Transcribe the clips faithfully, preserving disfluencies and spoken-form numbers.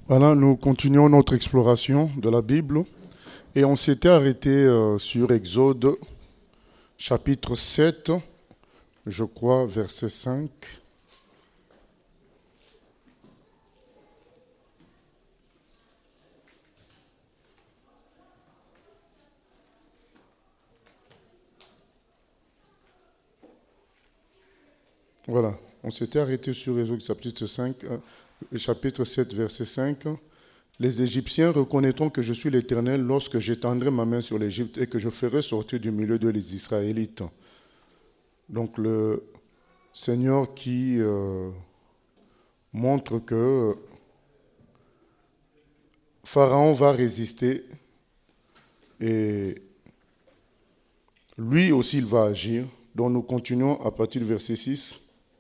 Voilà, nous continuons notre exploration de la Bible et on s'était arrêté euh, sur Exode chapitre sept, je crois, verset cinq. Voilà, on s'était arrêté sur Exode chapitre cinq, euh, chapitre sept, verset cinq. Les Égyptiens reconnaîtront que je suis l'Éternel lorsque j'étendrai ma main sur l'Égypte et que je ferai sortir du milieu de les Israélites. Donc le Seigneur qui euh, montre que Pharaon va résister et lui aussi il va agir. Donc nous continuons à partir du verset six.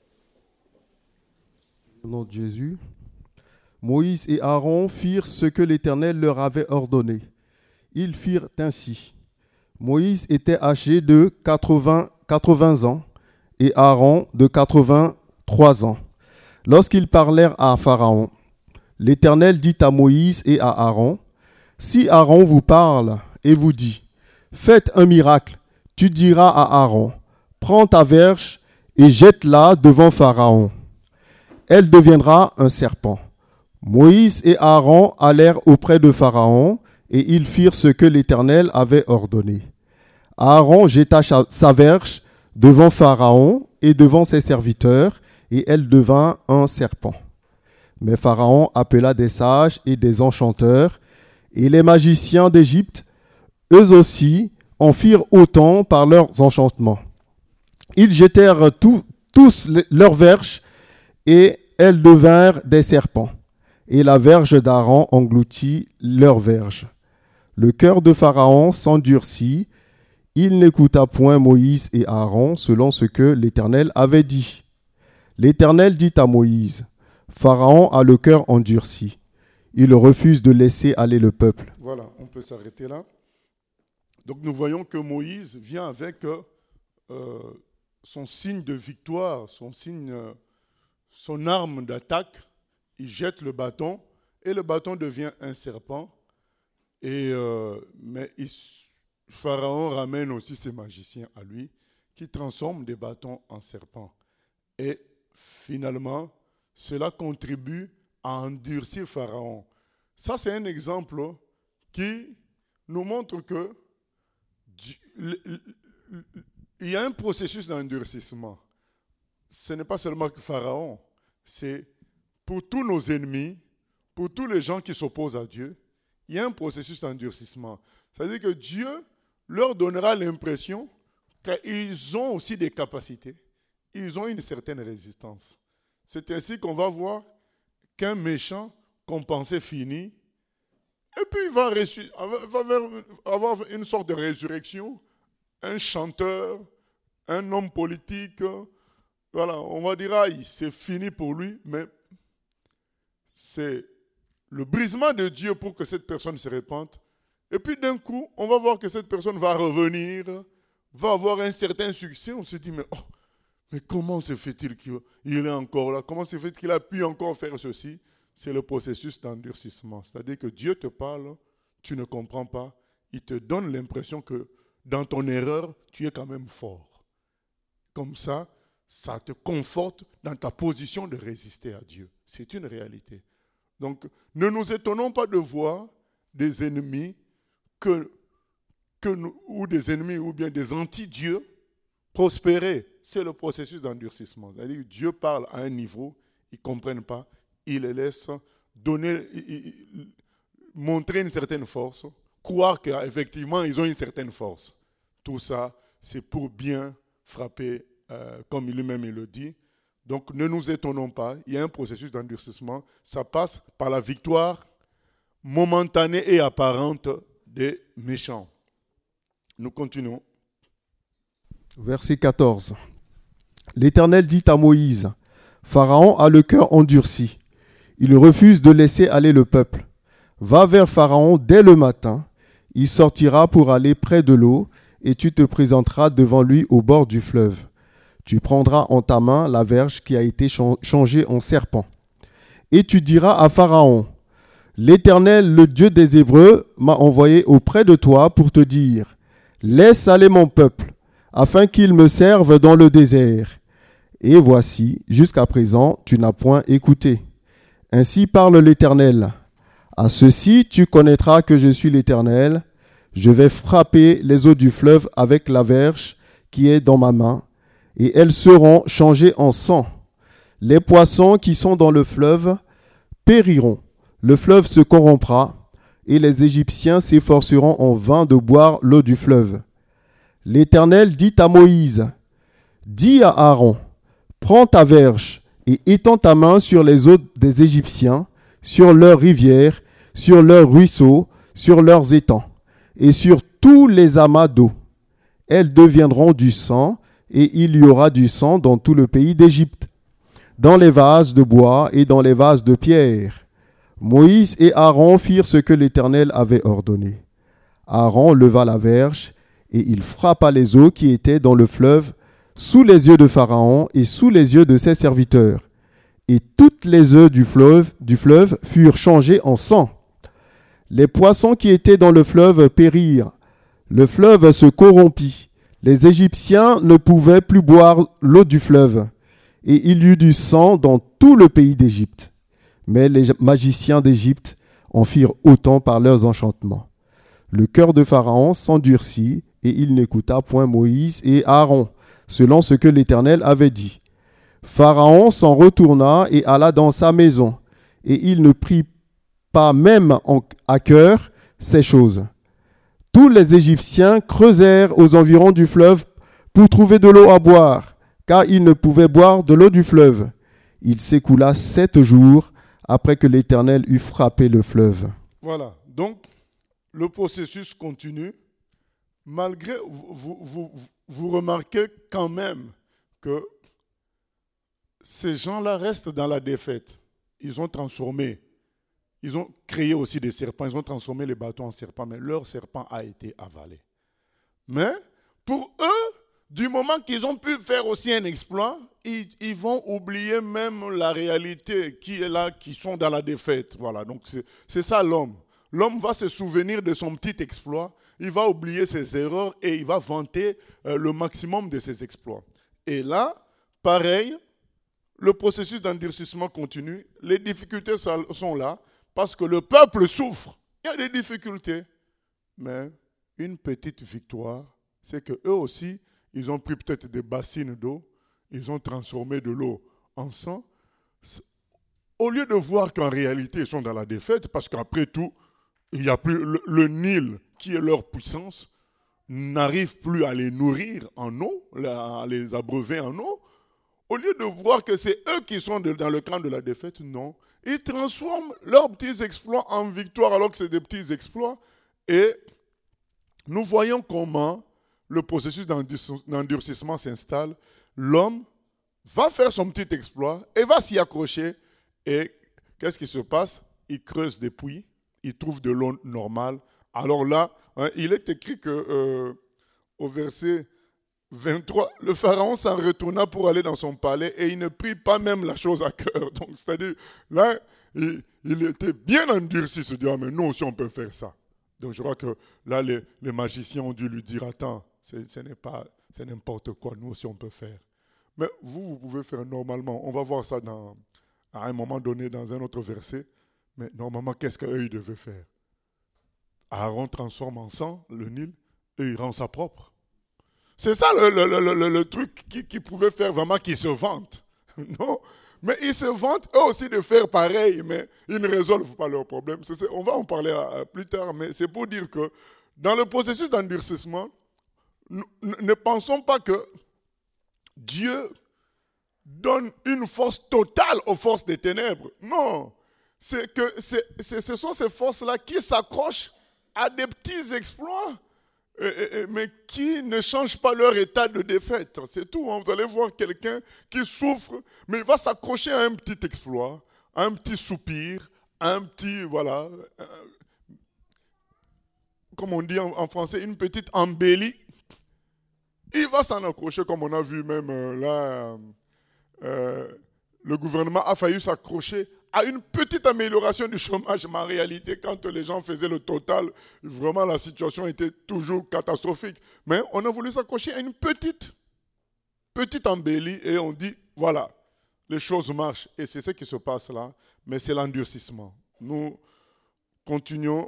Au nom de Jésus. Moïse et Aaron firent ce que l'Éternel leur avait ordonné. Ils firent ainsi. Moïse était âgé de quatre-vingts, quatre-vingts ans et Aaron de quatre-vingt-trois ans. Lorsqu'ils parlèrent à Pharaon, l'Éternel dit à Moïse et à Aaron, « Si Aaron vous parle et vous dit, « Faites un miracle », tu diras à Aaron, « Prends ta verge et jette-la devant Pharaon. Elle deviendra un serpent. » Moïse et Aaron allèrent auprès de Pharaon et ils firent ce que l'Éternel avait ordonné. Aaron jeta sa verge devant Pharaon et devant ses serviteurs et elle devint un serpent. Mais Pharaon appela des sages et des enchanteurs et les magiciens d'Égypte, eux aussi, en firent autant par leurs enchantements. Ils jetèrent tout, tous leurs verges et elles devinrent des serpents. Et la verge d'Aaron engloutit leur verge. Le cœur de Pharaon s'endurcit. Il n'écouta point Moïse et Aaron selon ce que l'Éternel avait dit. L'Éternel dit à Moïse, « Pharaon a le cœur endurci. Il refuse de laisser aller le peuple. » Voilà, on peut s'arrêter là. Donc nous voyons que Moïse vient avec euh, son signe de victoire, son signe, euh, son arme d'attaque. Il jette le bâton et le bâton devient un serpent. Et, euh, mais il, Pharaon ramène aussi ses magiciens à lui qui transforment des bâtons en serpents. Et finalement, cela contribue à endurcir Pharaon. Ça, c'est un exemple qui nous montre que il y a un processus d'endurcissement. Ce n'est pas seulement que Pharaon, c'est pour tous nos ennemis, pour tous les gens qui s'opposent à Dieu, il y a un processus d'endurcissement. C'est-à-dire que Dieu leur donnera l'impression qu'ils ont aussi des capacités, ils ont une certaine résistance. C'est ainsi qu'on va voir qu'un méchant qu'on pensait fini, et puis il va, ressu- va avoir une sorte de résurrection, un chanteur, un homme politique, voilà, on va dire, ah, c'est fini pour lui, mais c'est le brisement de Dieu pour que cette personne se répande. Et puis d'un coup, on va voir que cette personne va revenir, va avoir un certain succès. On se dit, mais, oh, mais comment se fait-il qu'il est encore là? Comment se fait-il qu'il a pu encore faire ceci? C'est le processus d'endurcissement. C'est-à-dire que Dieu te parle, tu ne comprends pas. Il te donne l'impression que dans ton erreur, tu es quand même fort. Comme ça, ça te conforte dans ta position de résister à Dieu. C'est une réalité. Donc, ne nous étonnons pas de voir des ennemis que, que nous, ou des ennemis ou bien des anti-dieux prospérer. C'est le processus d'endurcissement. C'est-à-dire que Dieu parle à un niveau, ils ne comprennent pas, il les laisse donner, il, il, montrer une certaine force, croire qu'effectivement ils ont une certaine force. Tout ça, c'est pour bien frapper, euh, comme lui-même il le dit. Donc ne nous étonnons pas, il y a un processus d'endurcissement. Ça passe par la victoire momentanée et apparente des méchants. Nous continuons. Verset quatorze. L'Éternel dit à Moïse, « Pharaon a le cœur endurci. Il refuse de laisser aller le peuple. Va vers Pharaon dès le matin. Il sortira pour aller près de l'eau et tu te présenteras devant lui au bord du fleuve. Tu prendras en ta main la verge qui a été changée en serpent. Et tu diras à Pharaon, L'Éternel, le Dieu des Hébreux, m'a envoyé auprès de toi pour te dire, laisse aller mon peuple, afin qu'il me serve dans le désert. Et voici, jusqu'à présent, tu n'as point écouté. Ainsi parle l'Éternel. À ceci, tu connaîtras que je suis l'Éternel. Je vais frapper les eaux du fleuve avec la verge qui est dans ma main, et elles seront changées en sang. Les poissons qui sont dans le fleuve périront. Le fleuve se corrompra, et les Égyptiens s'efforceront en vain de boire l'eau du fleuve. L'Éternel dit à Moïse, « Dis à Aaron, prends ta verge et étends ta main sur les eaux des Égyptiens, sur leurs rivières, sur leurs ruisseaux, sur leurs étangs, et sur tous les amas d'eau. Elles deviendront du sang, et il y aura du sang dans tout le pays d'Égypte, dans les vases de bois et dans les vases de pierre. » Moïse et Aaron firent ce que l'Éternel avait ordonné. Aaron leva la verge, et il frappa les eaux qui étaient dans le fleuve, sous les yeux de Pharaon et sous les yeux de ses serviteurs. Et toutes les eaux du fleuve, du fleuve furent changées en sang. Les poissons qui étaient dans le fleuve périrent. Le fleuve se corrompit. Les Égyptiens ne pouvaient plus boire l'eau du fleuve. Et il y eut du sang dans tout le pays d'Égypte. Mais les magiciens d'Égypte en firent autant par leurs enchantements. Le cœur de Pharaon s'endurcit, et il n'écouta point Moïse et Aaron, selon ce que l'Éternel avait dit. Pharaon s'en retourna et alla dans sa maison, et il ne prit pas même en, à cœur ces choses. Tous les Égyptiens creusèrent aux environs du fleuve pour trouver de l'eau à boire, car ils ne pouvaient boire de l'eau du fleuve. Il s'écoula sept jours après que l'Éternel eut frappé le fleuve. Voilà, donc le processus continue. Malgré, vous, vous, vous, vous remarquez quand même que ces gens-là restent dans la défaite. Ils ont transformé, ils ont créé aussi des serpents, ils ont transformé les bateaux en serpents, mais leur serpent a été avalé. Mais pour eux, du moment qu'ils ont pu faire aussi un exploit, ils, ils vont oublier même la réalité qui est là, qui sont dans la défaite. Voilà, donc c'est, c'est ça l'homme. L'homme va se souvenir de son petit exploit, il va oublier ses erreurs et il va vanter euh, le maximum de ses exploits. Et là, pareil, le processus d'endurcissement continue, les difficultés sont là parce que le peuple souffre. Il y a des difficultés, mais une petite victoire, c'est qu'eux aussi, ils ont pris peut-être des bassines d'eau, ils ont transformé de l'eau en sang. Au lieu de voir qu'en réalité, ils sont dans la défaite, parce qu'après tout, il n'y a plus le, le Nil, qui est leur puissance, n'arrive plus à les nourrir en eau, à les abreuver en eau. Au lieu de voir que c'est eux qui sont de, dans le camp de la défaite, non. Ils transforment leurs petits exploits en victoire, alors que c'est des petits exploits. Et nous voyons comment le processus d'endurcissement s'installe. L'homme va faire son petit exploit et va s'y accrocher. Et qu'est-ce qui se passe? Il creuse des puits, il trouve de l'eau normale. Alors là, hein, il est écrit que euh, au verset vingt-trois, le pharaon s'en retourna pour aller dans son palais et il ne prit pas même la chose à cœur. Donc, c'est-à-dire, là, il, il était bien endurci, il se dit, ah, mais nous aussi on peut faire ça. Donc, je crois que là, les, les magiciens ont dû lui dire, attends, c'est, ce n'est pas, c'est n'importe quoi, nous aussi on peut faire. Mais vous, vous pouvez faire normalement. On va voir ça dans, à un moment donné dans un autre verset. Mais normalement, qu'est-ce qu'eux, ils devaient faire? Aaron transforme en sang le Nil et il rend ça propre. C'est ça le, le, le, le, le truc qui, qui pouvait faire vraiment qu'ils se vantent. Non, mais ils se vantent eux aussi de faire pareil, mais ils ne résolvent pas leurs problèmes. C'est, c'est, on va en parler à, plus tard, mais c'est pour dire que dans le processus d'endurcissement, nous, ne pensons pas que Dieu donne une force totale aux forces des ténèbres. Non, c'est que c'est, c'est, ce sont ces forces-là qui s'accrochent à des petits exploits, et, et, mais qui ne changent pas leur état de défaite. C'est tout. Hein. Vous allez voir quelqu'un qui souffre, mais il va s'accrocher à un petit exploit, à un petit soupir, à un petit, voilà, euh, comme on dit en, en français, une petite embellie. Il va s'en accrocher, comme on a vu même euh, là, euh, le gouvernement a failli s'accrocher à une petite amélioration du chômage, mais en réalité, quand les gens faisaient le total, vraiment la situation était toujours catastrophique. Mais on a voulu s'accrocher à une petite, petite embellie et on dit, voilà, les choses marchent. Et c'est ce qui se passe là, mais c'est l'endurcissement. Nous continuons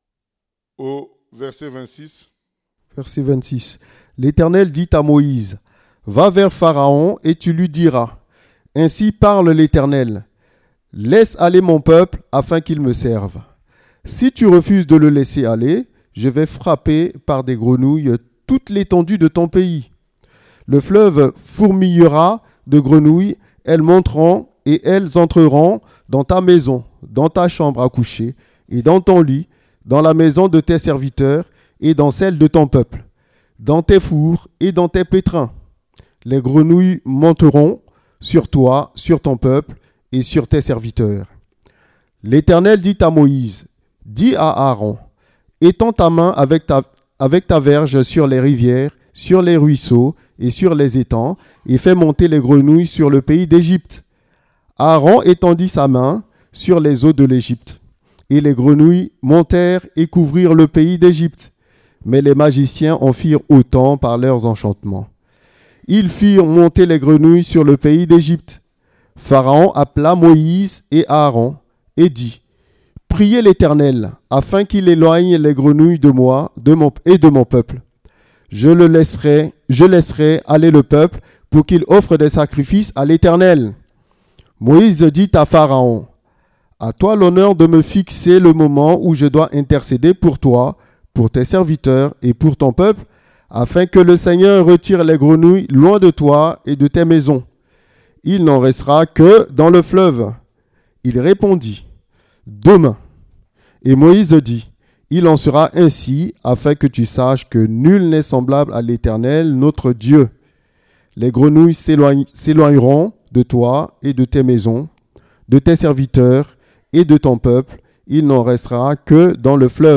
au verset vingt-six. Verset vingt-six. L'Éternel dit à Moïse, « Va vers Pharaon et tu lui diras, « Ainsi parle l'Éternel, laisse aller mon peuple afin qu'il me serve. Si tu refuses de le laisser aller, je vais frapper par des grenouilles toute l'étendue de ton pays. Le fleuve fourmillera de grenouilles, elles monteront et elles entreront dans ta maison, dans ta chambre à coucher et dans ton lit, dans la maison de tes serviteurs et dans celle de ton peuple, dans tes fours et dans tes pétrins. Les grenouilles monteront sur toi, sur ton peuple et sur tes serviteurs. » L'Éternel dit à Moïse, « Dis à Aaron, étends ta main avec ta, avec ta verge sur les rivières, sur les ruisseaux et sur les étangs, et fais monter les grenouilles sur le pays d'Égypte. » Aaron étendit sa main sur les eaux de l'Égypte, et les grenouilles montèrent et couvrirent le pays d'Égypte. Mais les magiciens en firent autant par leurs enchantements. Ils firent monter les grenouilles sur le pays d'Égypte. Pharaon appela Moïse et Aaron et dit, « Priez l'Éternel, afin qu'il éloigne les grenouilles de moi de mon, et de mon peuple. Je le laisserai, je laisserai aller le peuple pour qu'il offre des sacrifices à l'Éternel. » Moïse dit à Pharaon, « À toi l'honneur de me fixer le moment où je dois intercéder pour toi, pour tes serviteurs et pour ton peuple, afin que le Seigneur retire les grenouilles loin de toi et de tes maisons. Il n'en restera que dans le fleuve. » Il répondit, « Demain. » Et Moïse dit, « Il en sera ainsi, afin que tu saches que nul n'est semblable à l'Éternel, notre Dieu. Les grenouilles s'éloigne, s'éloigneront de toi et de tes maisons, de tes serviteurs et de ton peuple. Il n'en restera que dans le fleuve. »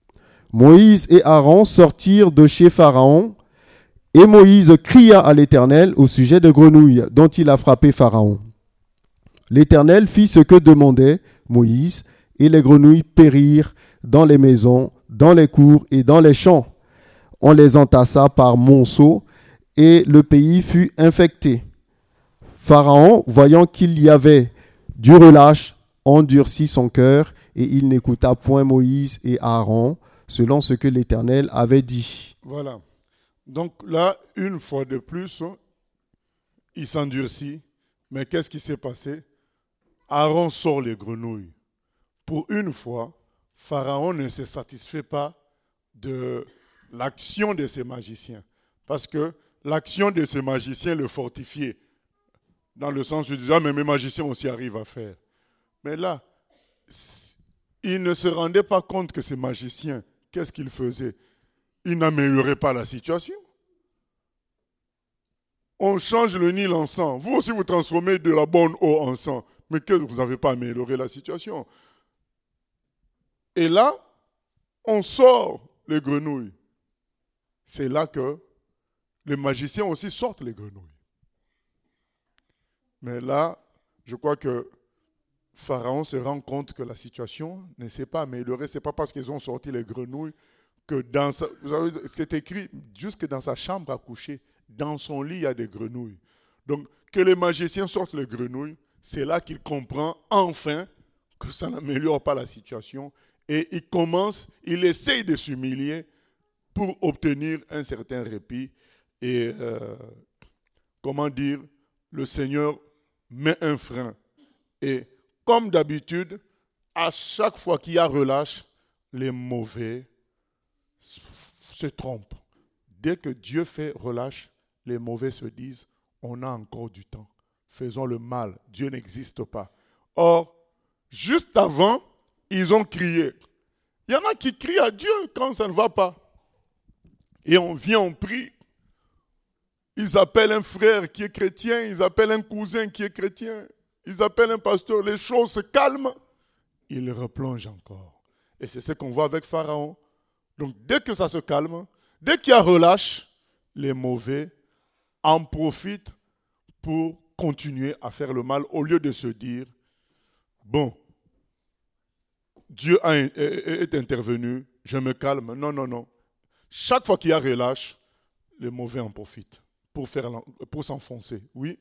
Moïse et Aaron sortirent de chez Pharaon, et Moïse cria à l'Éternel au sujet de grenouilles dont il a frappé Pharaon. L'Éternel fit ce que demandait Moïse, et les grenouilles périrent dans les maisons, dans les cours et dans les champs. On les entassa par monceaux, et le pays fut infecté. Pharaon, voyant qu'il y avait du relâche, endurcit son cœur, et il n'écouta point Moïse et Aaron, selon ce que l'Éternel avait dit. Voilà. Donc là, une fois de plus, il s'endurcit. Mais qu'est-ce qui s'est passé? Aaron sort les grenouilles. Pour une fois, Pharaon ne se satisfait pas de l'action de ses magiciens. Parce que l'action de ces magiciens le fortifiait. Dans le sens où il disait, ah, mais mes magiciens aussi arrivent à faire. Mais là, il ne se rendait pas compte que ces magiciens, qu'est-ce qu'ils faisaient? Ils n'amélioraient pas la situation. On change le Nil en sang. Vous aussi, vous transformez de la bonne eau en sang. Mais que vous n'avez pas amélioré la situation. Et là, on sort les grenouilles. C'est là que les magiciens aussi sortent les grenouilles. Mais là, je crois que Pharaon se rend compte que la situation ne s'est pas améliorée. Ce n'est pas parce qu'ils ont sorti les grenouilles que dans sa, vous savez, c'est écrit jusque dans sa chambre à coucher, dans son lit, il y a des grenouilles. Donc, que les magiciens sortent les grenouilles, c'est là qu'il comprend enfin que ça n'améliore pas la situation. Et il commence, il essaye de s'humilier pour obtenir un certain répit. Et, euh, comment dire, le Seigneur met un frein. Et comme d'habitude, à chaque fois qu'il y a relâche, les mauvais se trompent. Dès que Dieu fait relâche, les mauvais se disent, on a encore du temps. Faisons le mal. Dieu n'existe pas. Or, juste avant, ils ont crié. Il y en a qui crient à Dieu quand ça ne va pas. Et on vient, on prie. Ils appellent un frère qui est chrétien, ils appellent un cousin qui est chrétien, ils appellent un pasteur, les choses se calment. Ils replongent encore. Et c'est ce qu'on voit avec Pharaon. Donc dès que ça se calme, dès qu'il y a relâche, les mauvais en profitent pour continuer à faire le mal au lieu de se dire, bon, Dieu a, est, est intervenu, je me calme. Non, non, non. Chaque fois qu'il y a relâche, les mauvais en profitent pour, faire, pour s'enfoncer. Oui.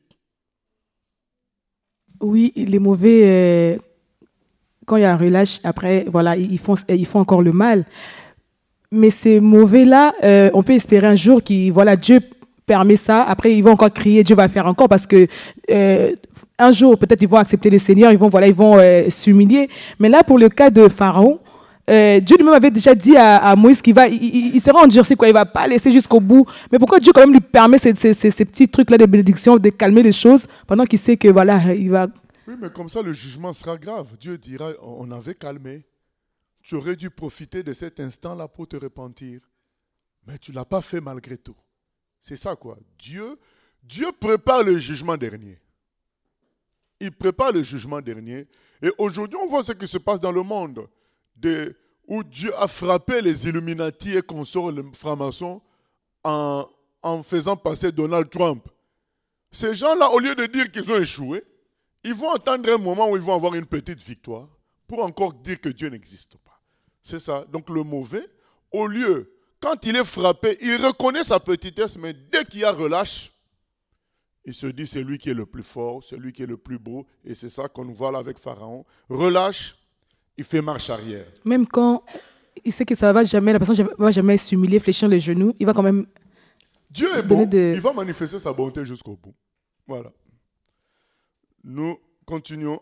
Oui, les mauvais, euh, quand il y a un relâche, après, voilà, ils font, ils font encore le mal. Mais ces mauvais-là, euh, on peut espérer un jour que voilà, Dieu permet ça. Après, ils vont encore crier, Dieu va faire encore parce que euh, un jour, peut-être, ils vont accepter le Seigneur, ils vont, voilà, ils vont euh, s'humilier. Mais là, pour le cas de Pharaon, euh, Dieu lui-même avait déjà dit à, à Moïse qu'il va, il, il, il sera endurci, quoi, il va pas laisser jusqu'au bout. Mais pourquoi Dieu quand même lui permet ces, ces, ces, ces petits trucs-là de bénédiction, de calmer les choses, pendant qu'il sait que voilà, il va. Oui, mais comme ça, le jugement sera grave. Dieu dira, on avait calmé. Tu aurais dû profiter de cet instant-là pour te repentir. Mais tu ne l'as pas fait malgré tout. C'est ça quoi. Dieu, Dieu prépare le jugement dernier. Il prépare le jugement dernier. Et aujourd'hui, on voit ce qui se passe dans le monde. De, où Dieu a frappé les Illuminati et consorts, les francs-maçons, en, en faisant passer Donald Trump. Ces gens-là, au lieu de dire qu'ils ont échoué, ils vont attendre un moment où ils vont avoir une petite victoire pour encore dire que Dieu n'existe pas. C'est ça. Donc le mauvais, au lieu, quand il est frappé, il reconnaît sa petitesse, mais dès qu'il y a relâche, il se dit c'est lui qui est le plus fort, c'est lui qui est le plus beau. Et c'est ça qu'on voit là avec Pharaon. Relâche, il fait marche arrière. Même quand il sait que ça va jamais, la personne ne va jamais s'humilier, fléchir les genoux, il va quand même. Dieu est bon, de... il va manifester sa bonté jusqu'au bout. Voilà. Nous continuons.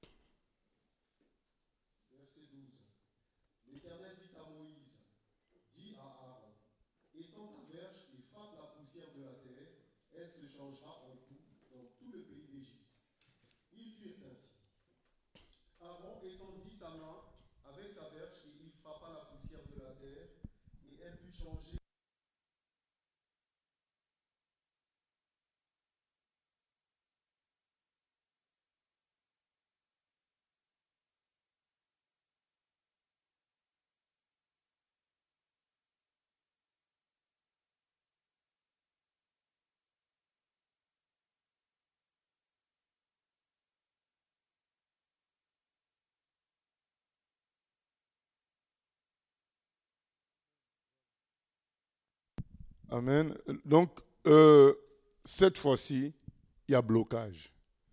Amen. Donc, euh, cette fois-ci, il y a blocage.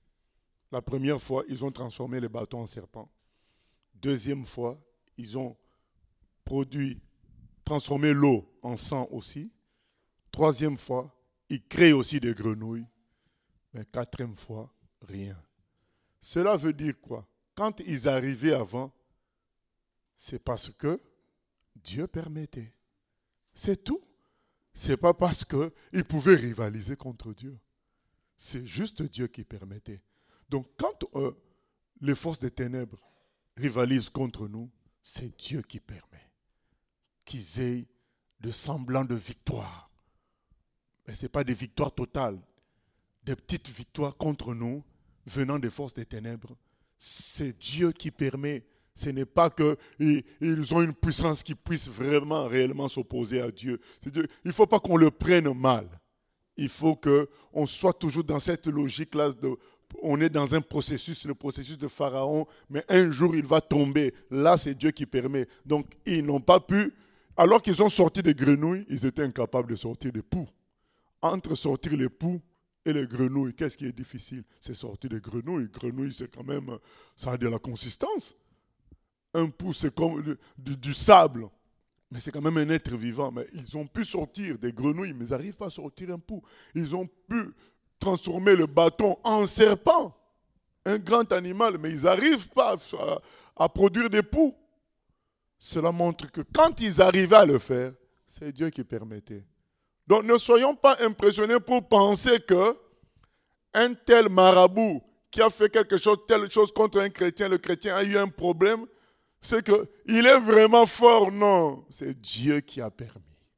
La première fois, ils ont transformé les bâtons en serpents. Deuxième fois, ils ont produit, transformé l'eau en sang aussi. Troisième fois, ils créent aussi des grenouilles. Mais quatrième fois, rien. Cela veut dire quoi? Quand ils arrivaient avant, c'est parce que Dieu permettait. C'est tout. Ce n'est pas parce qu'ils pouvaient rivaliser contre Dieu. C'est juste Dieu qui permettait. Donc quand euh, les forces des ténèbres rivalisent contre nous, c'est Dieu qui permet qu'ils aient de semblants de victoire. Mais ce n'est pas des victoires totales, des petites victoires contre nous venant des forces des ténèbres. C'est Dieu qui permet. Ce n'est pas qu'ils ont une puissance qui puisse vraiment, réellement s'opposer à Dieu. Dieu. Il ne faut pas qu'on le prenne mal. Il faut qu'on soit toujours dans cette logique-là. De, on est dans un processus, le processus de Pharaon, mais un jour il va tomber. Là, c'est Dieu qui permet. Donc, ils n'ont pas pu, alors qu'ils ont sorti des grenouilles, ils étaient incapables de sortir des poux. Entre sortir les poux et les grenouilles, qu'est-ce qui est difficile? C'est sortir des grenouilles. Grenouilles, c'est quand même, ça a de la consistance. Un pou, c'est comme du, du, du sable. Mais c'est quand même un être vivant. Mais ils ont pu sortir des grenouilles, mais ils n'arrivent pas à sortir un pou. Ils ont pu transformer le bâton en serpent. Un grand animal, mais ils n'arrivent pas à, à produire des poux. Cela montre que quand ils arrivaient à le faire, c'est Dieu qui permettait. Donc ne soyons pas impressionnés pour penser que un tel marabout qui a fait quelque chose, telle chose contre un chrétien, le chrétien a eu un problème, c'est qu'il est vraiment fort. Non, c'est Dieu qui a permis.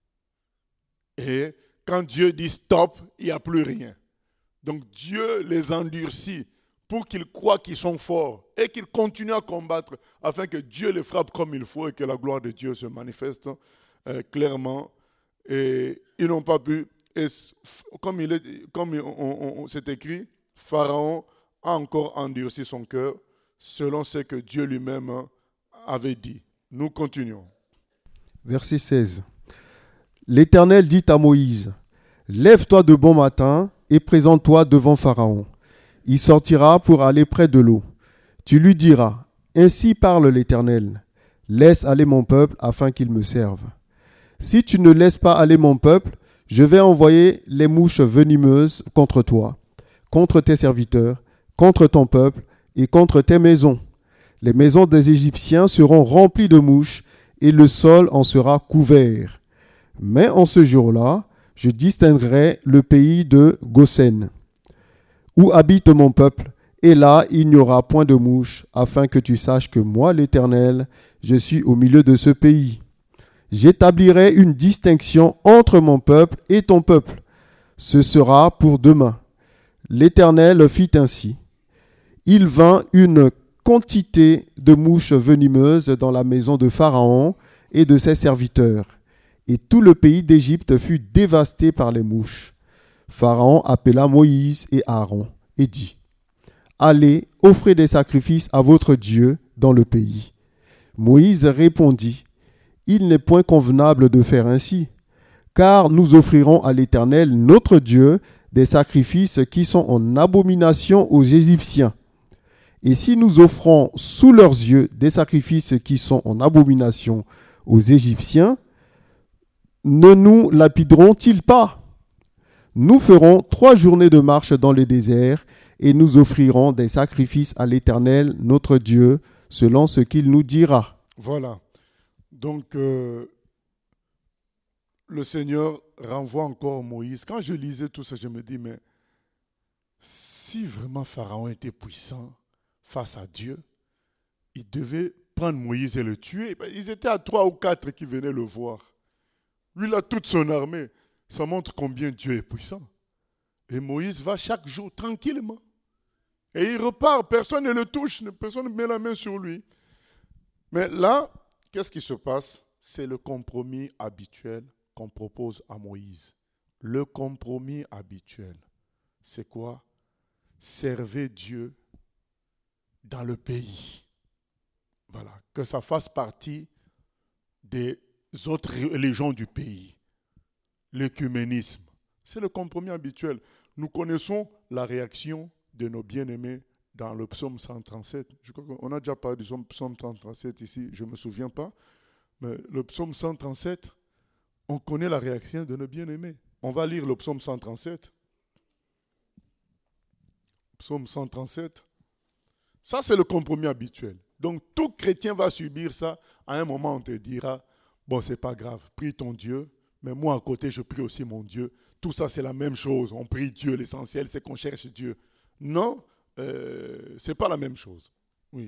Et quand Dieu dit stop, il n'y a plus rien. Donc Dieu les endurcit pour qu'ils croient qu'ils sont forts et qu'ils continuent à combattre afin que Dieu les frappe comme il faut et que la gloire de Dieu se manifeste euh, clairement. Et ils n'ont pas pu, et comme, il est, comme on, on, on, c'est écrit, Pharaon a encore endurci son cœur, selon ce que Dieu lui-même avait dit. Nous continuons. Verset seize. L'Éternel dit à Moïse, « Lève-toi de bon matin et présente-toi devant Pharaon. Il sortira pour aller près de l'eau. Tu lui diras, « Ainsi parle l'Éternel, laisse aller mon peuple afin qu'il me serve. Si tu ne laisses pas aller mon peuple, je vais envoyer les mouches venimeuses contre toi, contre tes serviteurs, contre ton peuple et contre tes maisons. Les maisons des Égyptiens seront remplies de mouches et le sol en sera couvert. Mais en ce jour-là, je distinguerai le pays de Goshen, où habite mon peuple, et là il n'y aura point de mouches, afin que tu saches que moi, l'Éternel, je suis au milieu de ce pays. J'établirai une distinction entre mon peuple et ton peuple. Ce sera pour demain. » L'Éternel fit ainsi. Il vint une quantité de mouches venimeuses dans la maison de Pharaon et de ses serviteurs, et tout le pays d'Égypte fut dévasté par les mouches. Pharaon appela Moïse et Aaron et dit, « Allez, offrez des sacrifices à votre Dieu dans le pays. » Moïse répondit, « Il n'est point convenable de faire ainsi, car nous offrirons à l'Éternel notre Dieu des sacrifices qui sont en abomination aux Égyptiens. Et si nous offrons sous leurs yeux des sacrifices qui sont en abomination aux Égyptiens, ne nous lapideront-ils pas? Nous ferons trois journées de marche dans le désert et nous offrirons des sacrifices à l'Éternel, notre Dieu, selon ce qu'il nous dira. » Voilà. Donc, euh, le Seigneur renvoie encore Moïse. Quand je lisais tout ça, je me dis, mais si vraiment Pharaon était puissant face à Dieu, il devait prendre Moïse et le tuer. Ils étaient à trois ou quatre qui venaient le voir. Lui, il a toute son armée. Ça montre combien Dieu est puissant. Et Moïse va chaque jour tranquillement. Et il repart. Personne ne le touche. Personne ne met la main sur lui. Mais là, qu'est-ce qui se passe? C'est le compromis habituel qu'on propose à Moïse. Le compromis habituel, c'est quoi? Servez Dieu dans le pays. Voilà. Que ça fasse partie des autres religions du pays. L'écuménisme. C'est le compromis habituel. Nous connaissons la réaction de nos bien-aimés dans le psaume cent trente-sept. Je crois qu'on a déjà parlé du psaume cent trente-sept ici, je ne me souviens pas. Mais le psaume cent trente-sept, on connaît la réaction de nos bien-aimés. On va lire le psaume cent trente-sept. Psaume cent trente-sept. Ça, c'est le compromis habituel. Donc, tout chrétien va subir ça. À un moment, on te dira, bon, c'est pas grave, prie ton Dieu, mais moi, à côté, je prie aussi mon Dieu. Tout ça, c'est la même chose. On prie Dieu, l'essentiel, c'est qu'on cherche Dieu. Non, euh, ce n'est pas la même chose. Oui.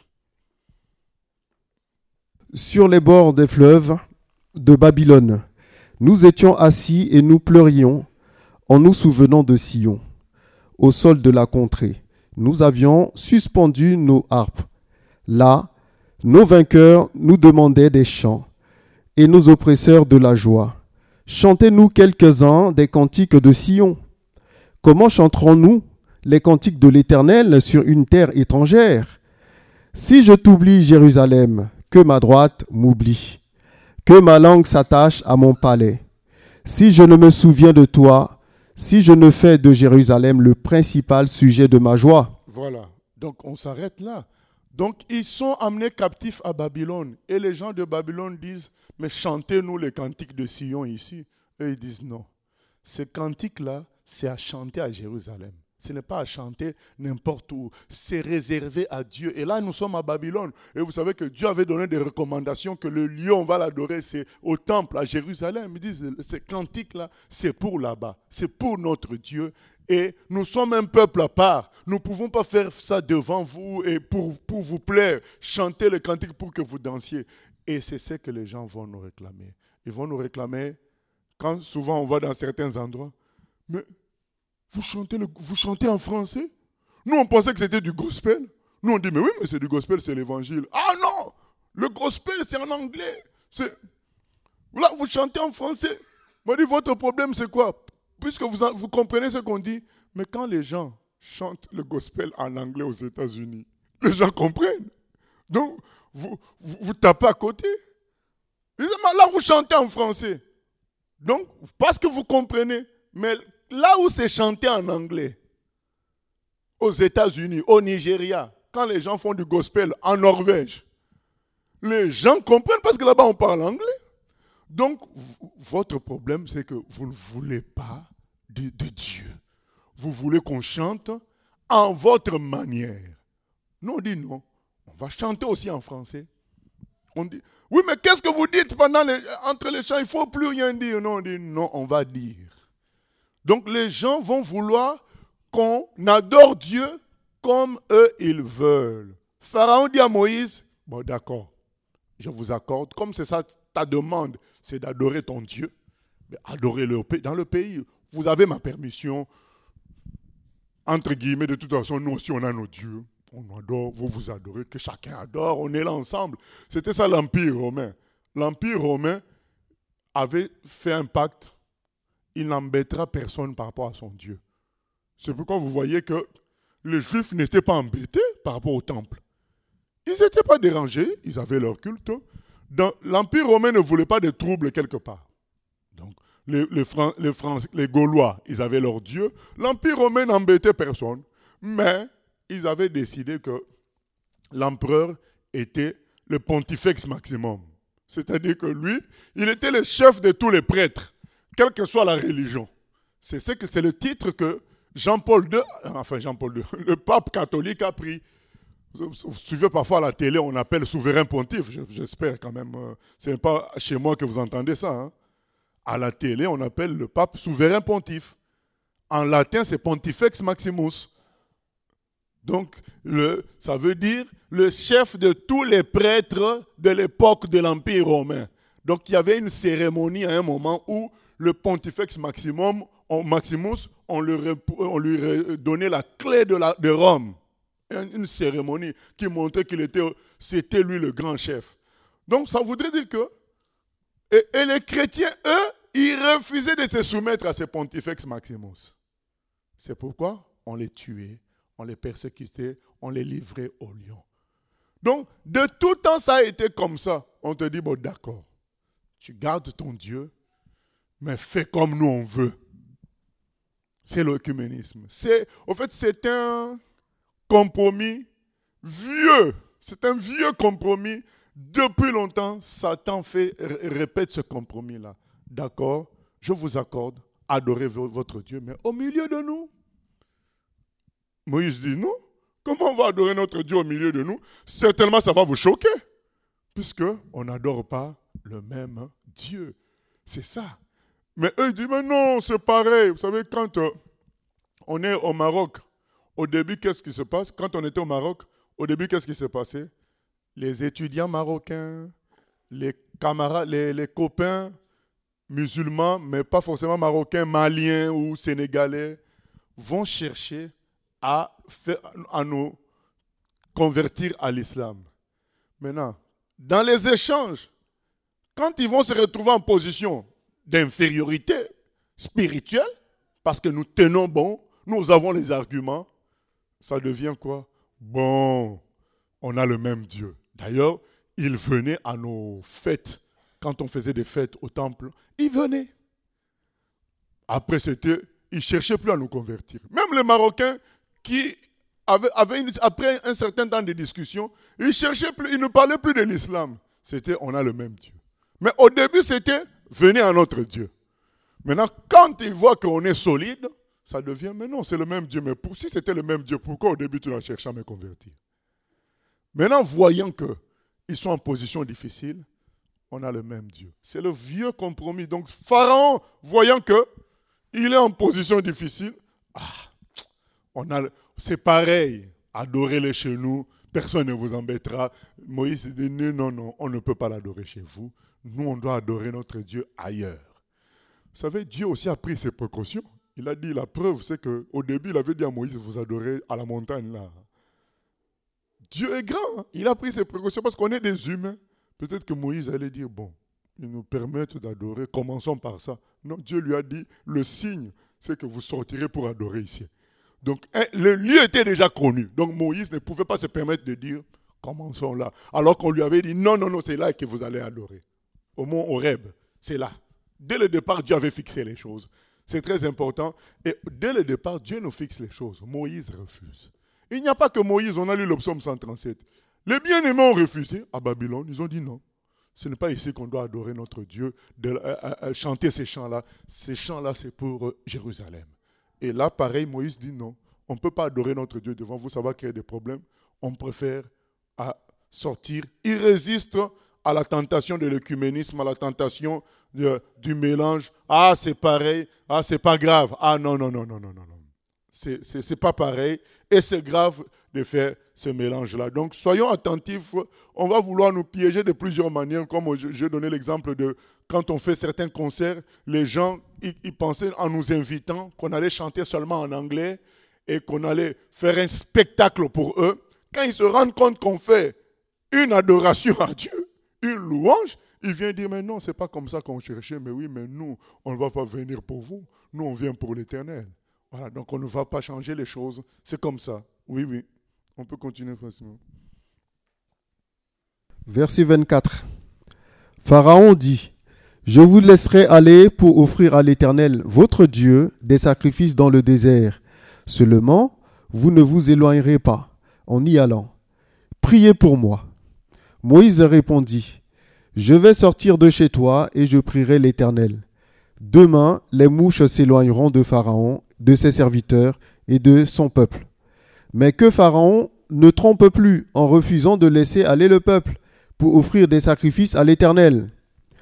Sur les bords des fleuves de Babylone, nous étions assis et nous pleurions en nous souvenant de Sion. Au sol de la contrée, nous avions suspendu nos harpes. Là, nos vainqueurs nous demandaient des chants et nos oppresseurs de la joie. Chantez-nous quelques-uns des cantiques de Sion. Comment chanterons-nous les cantiques de l'Éternel sur une terre étrangère? Si je t'oublie, Jérusalem, que ma droite m'oublie, que ma langue s'attache à mon palais. Si je ne me souviens de toi, si je ne fais de Jérusalem le principal sujet de ma joie. Voilà. Donc, on s'arrête là. Donc, ils sont amenés captifs à Babylone. Et les gens de Babylone disent, mais chantez-nous les cantiques de Sion ici. Et ils disent, non. Ces cantiques-là, c'est à chanter à Jérusalem. Ce n'est pas à chanter n'importe où. C'est réservé à Dieu. Et là, nous sommes à Babylone. Et vous savez que Dieu avait donné des recommandations que le lieu où on va l'adorer, c'est au temple, à Jérusalem. Ils disent, ces cantiques-là, c'est pour là-bas. C'est pour notre Dieu. Et nous sommes un peuple à part. Nous ne pouvons pas faire ça devant vous et pour, pour vous plaire. Chanter les cantiques pour que vous dansiez. Et c'est ce que les gens vont nous réclamer. Ils vont nous réclamer, quand souvent on va dans certains endroits, mais vous chantez, le, vous chantez en français? Nous, on pensait que c'était du gospel. Nous, on dit, mais oui, mais c'est du gospel, c'est l'évangile. Ah non! Le gospel, c'est en anglais. C'est... Là, vous chantez en français. Moi, je dis, votre problème, c'est quoi? Puisque vous, vous comprenez ce qu'on dit. Mais quand les gens chantent le gospel en anglais aux États-Unis, Les gens comprennent. Donc, vous, vous, vous tapez à côté. Ils disent, là, vous chantez en français. Donc, parce que vous comprenez. Mais là où c'est chanté en anglais, aux États-Unis, au Nigeria, quand les gens font du gospel en Norvège, les gens comprennent parce que là-bas, on parle anglais. Donc, v- votre problème, c'est que vous ne voulez pas de, de Dieu. Vous voulez qu'on chante en votre manière. Nous, on dit non. On va chanter aussi en français. On dit, oui, mais qu'est-ce que vous dites pendant les, entre les chants? Il ne faut plus rien dire. Non, on dit non, on va dire. Donc, les gens vont vouloir qu'on adore Dieu comme eux, ils veulent. Pharaon dit à Moïse, bon, d'accord, je vous accorde. Comme c'est ça ta demande, c'est d'adorer ton Dieu. Mais adorez-le dans le pays. Vous avez ma permission. Entre guillemets, de toute façon, nous aussi, on a nos dieux. On adore, vous vous adorez, que chacun adore, on est là ensemble. C'était ça l'Empire romain. L'Empire romain avait fait un pacte. Il n'embêtera personne par rapport à son Dieu. C'est pourquoi vous voyez que les Juifs n'étaient pas embêtés par rapport au temple. Ils n'étaient pas dérangés, ils avaient leur culte. Dans, L'Empire romain ne voulait pas de troubles quelque part. Donc, les, les, Fran, les, Français, les Gaulois, ils avaient leur Dieu. L'Empire romain n'embêtait personne. Mais ils avaient décidé que l'empereur était le pontifex maximum. C'est-à-dire que lui, il était le chef de tous les prêtres, quelle que soit la religion. C'est, ce que, c'est le titre que Jean-Paul deux, enfin Jean-Paul deux, le pape catholique a pris. Vous, vous suivez parfois à la télé, on appelle souverain pontife, j'espère quand même. Ce n'est pas chez moi que vous entendez ça. Hein. À la télé, on appelle le pape souverain pontife. En latin, c'est pontifex maximus. Donc, le, ça veut dire le chef de tous les prêtres de l'époque de l'Empire romain. Donc, il y avait une cérémonie à un moment où le pontifex maximum, on, maximus, on lui, on lui donnait la clé de, la, de Rome. Une cérémonie qui montrait qu'il était, c'était lui le grand chef. Donc, ça voudrait dire que, et, et les chrétiens, eux, ils refusaient de se soumettre à ce pontifex maximus. C'est pourquoi on les tuait, on les persécutait, on les livrait aux lions. Donc, de tout temps, ça a été comme ça. On te dit, bon, d'accord, tu gardes ton Dieu, mais fais comme nous on veut. C'est l'œcuménisme. C'est, en fait, c'est un compromis vieux. C'est un vieux compromis. Depuis longtemps, Satan fait, répète ce compromis-là. D'accord, je vous accorde, adorez votre Dieu, mais au milieu de nous. Moïse dit non. Comment on va adorer notre Dieu au milieu de nous? Certainement, ça va vous choquer, puisqu'on n'adore pas le même Dieu. C'est ça. Mais eux, ils disent, mais non, c'est pareil. Vous savez, quand euh, on est au Maroc, au début, qu'est-ce qui se passe? Quand on était au Maroc, au début, qu'est-ce qui s'est passé? Les étudiants marocains, les camarades, les, les copains musulmans, mais pas forcément marocains, maliens ou sénégalais, vont chercher à, faire, à nous convertir à l'islam. Maintenant, dans les échanges, quand ils vont se retrouver en position d'infériorité spirituelle, parce que nous tenons bon, nous avons les arguments, ça devient quoi? Bon, on a le même Dieu. D'ailleurs, il venait à nos fêtes, quand on faisait des fêtes au temple, il venait. Après, c'était, il ne cherchait plus à nous convertir. Même les Marocains qui avaient, avaient une, après un certain temps de discussion, ils cherchaient plus, ils ne parlaient plus de l'islam. C'était, on a le même Dieu. Mais au début, c'était, venez à notre Dieu. Maintenant, quand ils voient qu'on est solide, ça devient, mais non, c'est le même Dieu. Mais pour, si c'était le même Dieu, pourquoi au début tu as cherché à me convertir? Maintenant, voyant qu'ils sont en position difficile, on a le même Dieu. C'est le vieux compromis. Donc, Pharaon, voyant qu'il est en position difficile, ah, on a, c'est pareil, adorez-le chez nous, personne ne vous embêtera. Moïse dit, non, non, on ne peut pas l'adorer chez vous. Nous, on doit adorer notre Dieu ailleurs. Vous savez, Dieu aussi a pris ses précautions. Il a dit, la preuve, c'est qu'au début, il avait dit à Moïse, vous adorez à la montagne là. Dieu est grand, hein? Il a pris ses précautions parce qu'on est des humains. Peut-être que Moïse allait dire, bon, ils nous permettent d'adorer, commençons par ça. Non, Dieu lui a dit, le signe, c'est que vous sortirez pour adorer ici. Donc le lieu était déjà connu. Donc Moïse ne pouvait pas se permettre de dire, commençons là. Alors qu'on lui avait dit, non, non, non, c'est là que vous allez adorer. Au mont Horeb, c'est là. Dès le départ, Dieu avait fixé les choses. C'est très important. Et dès le départ, Dieu nous fixe les choses. Moïse refuse. Il n'y a pas que Moïse, on a lu le psaume cent trente-sept. Les bien-aimés ont refusé à Babylone. Ils ont dit non. Ce n'est pas ici qu'on doit adorer notre Dieu, de, euh, euh, chanter ces chants-là. Ces chants-là, c'est pour euh, Jérusalem. Et là, pareil, Moïse dit non. On ne peut pas adorer notre Dieu devant vous, ça va créer des problèmes. On préfère à sortir. Il résiste à la tentation de l'œcuménisme, à la tentation de, du mélange. Ah, c'est pareil. Ah, c'est pas grave. Ah, non, non, non, non, non, non. C'est, c'est, c'est pas pareil. Et c'est grave de faire ce mélange-là. Donc, soyons attentifs. On va vouloir nous piéger de plusieurs manières. Comme je, je donnais l'exemple de quand on fait certains concerts, les gens, ils, ils pensaient en nous invitant qu'on allait chanter seulement en anglais et qu'on allait faire un spectacle pour eux. Quand ils se rendent compte qu'on fait une adoration à Dieu, une louange, ils viennent dire, mais non, c'est pas comme ça qu'on cherchait. Mais oui, mais nous, on ne va pas venir pour vous. Nous, on vient pour l'Éternel. Voilà, donc on ne va pas changer les choses. C'est comme ça. Oui, oui. On peut continuer facilement. Verset vingt-quatre. Pharaon dit, « Je vous laisserai aller pour offrir à l'Éternel, votre Dieu, des sacrifices dans le désert. Seulement, vous ne vous éloignerez pas en y allant. Priez pour moi. » Moïse répondit, « Je vais sortir de chez toi et je prierai l'Éternel. Demain, les mouches s'éloigneront de Pharaon, de ses serviteurs et de son peuple. Mais que Pharaon ne trompe plus en refusant de laisser aller le peuple pour offrir des sacrifices à l'Éternel. »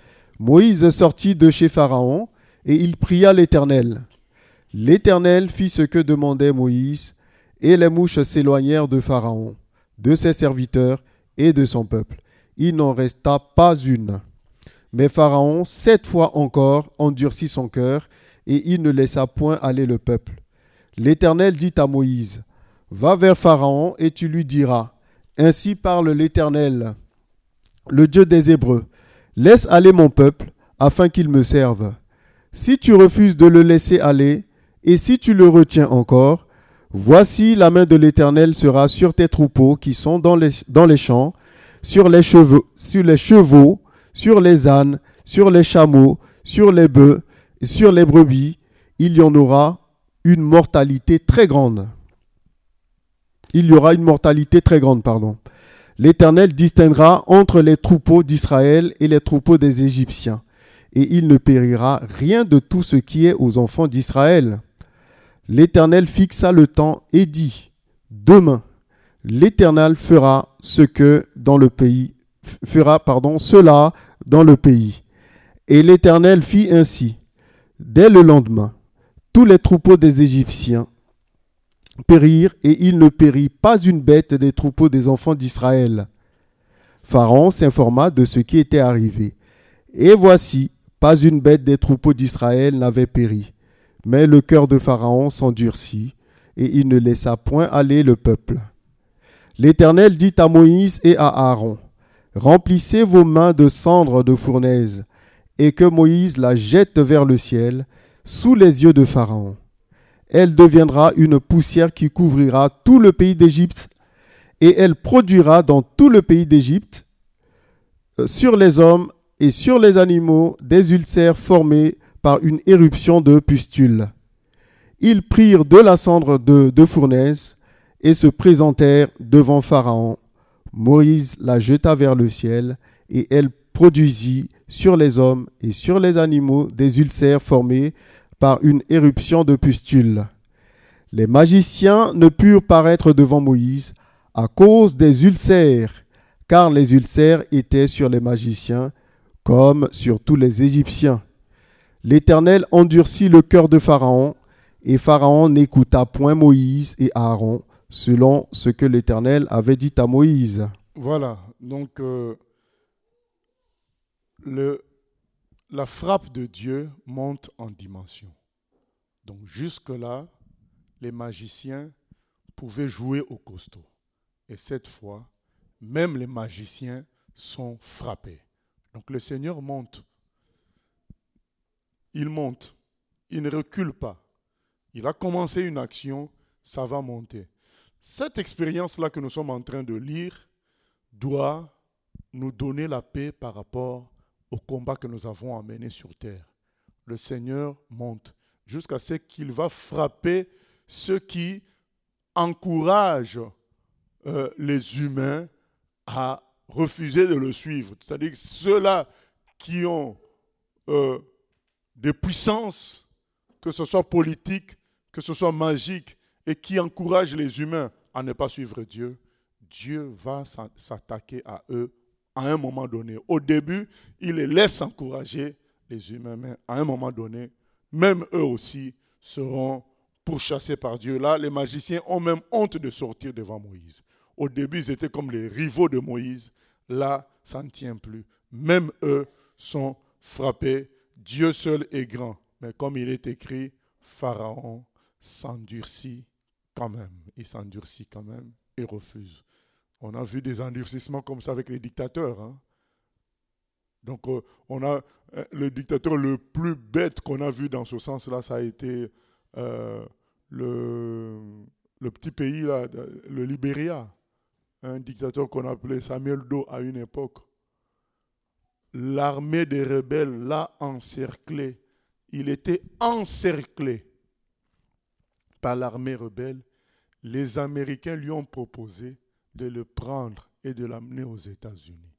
Moïse sortit de chez Pharaon et il pria l'Éternel. L'Éternel fit ce que demandait Moïse et les mouches s'éloignèrent de Pharaon, de ses serviteurs et de son peuple. Il n'en resta pas une. Mais Pharaon, sept fois encore, endurcit son cœur et il ne laissa point aller le peuple. L'Éternel dit à Moïse, « Va vers Pharaon et tu lui diras, ainsi parle l'Éternel, le Dieu des Hébreux, laisse aller mon peuple afin qu'il me serve. Si tu refuses de le laisser aller et si tu le retiens encore, voici la main de l'Éternel sera sur tes troupeaux qui sont dans les, dans les champs, sur les chevaux, sur les chevaux, sur les ânes, sur les chameaux, sur les bœufs, sur les brebis, il y en aura une mortalité très grande. Il y aura une mortalité très grande, pardon. L'Éternel distinguera entre les troupeaux d'Israël et les troupeaux des Égyptiens, et il ne périra rien de tout ce qui est aux enfants d'Israël. L'Éternel fixa le temps et dit, demain, l'Éternel fera ce que dans le pays, fera, pardon, cela dans le pays. Et l'Éternel fit ainsi. Dès le lendemain, tous les troupeaux des Égyptiens périrent, et il ne périt pas une bête des troupeaux des enfants d'Israël. Pharaon s'informa de ce qui était arrivé. Et voici, pas une bête des troupeaux d'Israël n'avait péri. Mais le cœur de Pharaon s'endurcit, et il ne laissa point aller le peuple. L'Éternel dit à Moïse et à Aaron, « Remplissez vos mains de cendres de fournaise, et que Moïse la jette vers le ciel, sous les yeux de Pharaon. Elle deviendra une poussière qui couvrira tout le pays d'Égypte, et elle produira dans tout le pays d'Égypte, sur les hommes et sur les animaux, des ulcères formés par une éruption de pustules. » Ils prirent de la cendre de, de fournaise et se présentèrent devant Pharaon. Moïse la jeta vers le ciel, et elle produisit sur les hommes et sur les animaux des ulcères formés par une éruption de pustules. Les magiciens ne purent paraître devant Moïse à cause des ulcères, car les ulcères étaient sur les magiciens comme sur tous les Égyptiens. L'Éternel endurcit le cœur de Pharaon, et Pharaon n'écouta point Moïse et Aaron, selon ce que l'Éternel avait dit à Moïse. Voilà, donc euh, le, la frappe de Dieu monte en dimension. Donc jusque-là, les magiciens pouvaient jouer au costaud. Et cette fois, même les magiciens sont frappés. Donc le Seigneur monte. Il monte. Il ne recule pas. Il a commencé une action. ça va monter. Cette expérience-là que nous sommes en train de lire doit nous donner la paix par rapport au combat que nous avons à mener sur terre. Le Seigneur monte jusqu'à ce qu'il va frapper ceux qui encouragent euh, les humains à refuser de le suivre. C'est-à-dire ceux-là qui ont euh, des puissances, que ce soit politique, que ce soit magique, et qui encouragent les humains à ne pas suivre Dieu, Dieu va s'attaquer à eux à un moment donné. Au début, il les laisse encourager les humains, mais à un moment donné, même eux aussi seront pourchassés par Dieu. Là, les magiciens ont même honte de sortir devant Moïse. Au début, ils étaient comme les rivaux de Moïse. Là, ça ne tient plus. Même eux sont frappés. Dieu seul est grand. Mais comme il est écrit, Pharaon s'endurcit quand même. Il s'endurcit quand même et refuse. On a vu des endurcissements comme ça avec les dictateurs. Hein? Donc, euh, on a euh, le dictateur le plus bête qu'on a vu dans ce sens-là, ça a été euh, le, le petit pays, là, le Libéria. Un dictateur qu'on appelait Samuel Doe à une époque. L'armée des rebelles l'a encerclé. Il était encerclé par l'armée rebelle. Les Américains lui ont proposé de le prendre et de l'amener aux États-Unis.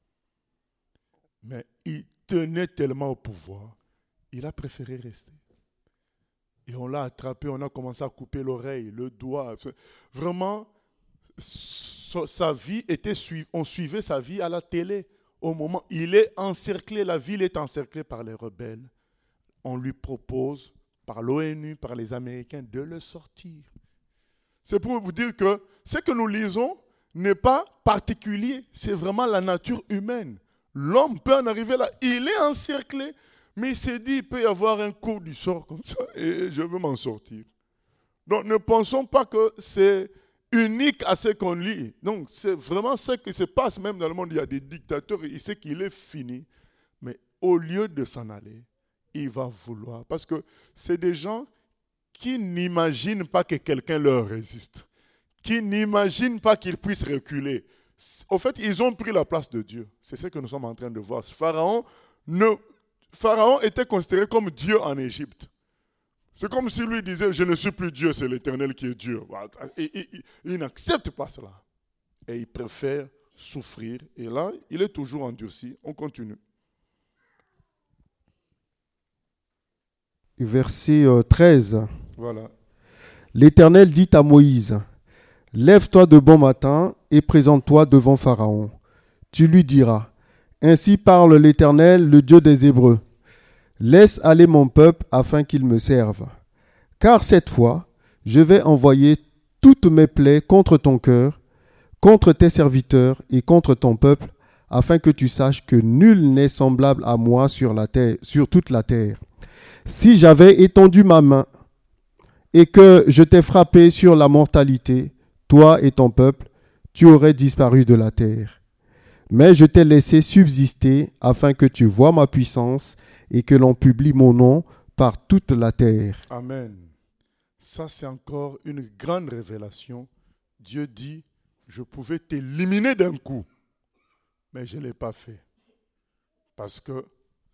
Mais il tenait tellement au pouvoir, il a préféré rester. Et on l'a attrapé, on a commencé à couper l'oreille, le doigt. Vraiment, sa vie était suivie, on suivait sa vie à la télé. Au moment, il est encerclé, la ville est encerclée par les rebelles. On lui propose, par l'ONU, par les Américains, de le sortir. C'est pour vous dire que ce que nous lisons n'est pas particulier, c'est vraiment la nature humaine. L'homme peut en arriver là, il est encerclé, mais il s'est dit, il peut y avoir un coup du sort comme ça, et je veux m'en sortir. Donc ne pensons pas que c'est unique à ce qu'on lit. Donc c'est vraiment ce qui se passe même dans le monde. Il y a des dictateurs, il sait qu'il est fini, mais au lieu de s'en aller, il va vouloir, parce que c'est des gens qui n'imaginent pas que quelqu'un leur résiste, qui n'imaginent pas qu'ils puissent reculer. Au fait, ils ont pris la place de Dieu. C'est ce que nous sommes en train de voir. Pharaon, ne, Pharaon était considéré comme Dieu en Égypte. C'est comme si lui disait, je ne suis plus Dieu, c'est l'Éternel qui est Dieu. Et, et, et, il n'accepte pas cela. Et il préfère souffrir. Et là, il est toujours endurci. On continue. Verset treize. Voilà. L'Éternel dit à Moïse, « Lève-toi de bon matin et présente-toi devant Pharaon. Tu lui diras, « Ainsi parle l'Éternel, le Dieu des Hébreux. Laisse aller mon peuple afin qu'il me serve. Car cette fois, je vais envoyer toutes mes plaies contre ton cœur, contre tes serviteurs et contre ton peuple, afin que tu saches que nul n'est semblable à moi sur la terre, sur toute la terre. Si j'avais étendu ma main et que je t'ai frappé sur la mortalité, toi et ton peuple, tu aurais disparu de la terre. Mais je t'ai laissé subsister afin que tu vois ma puissance et que l'on publie mon nom par toute la terre. » Amen. Ça, c'est encore une grande révélation. Dieu dit, je pouvais t'éliminer d'un coup, mais je ne l'ai pas fait. Parce que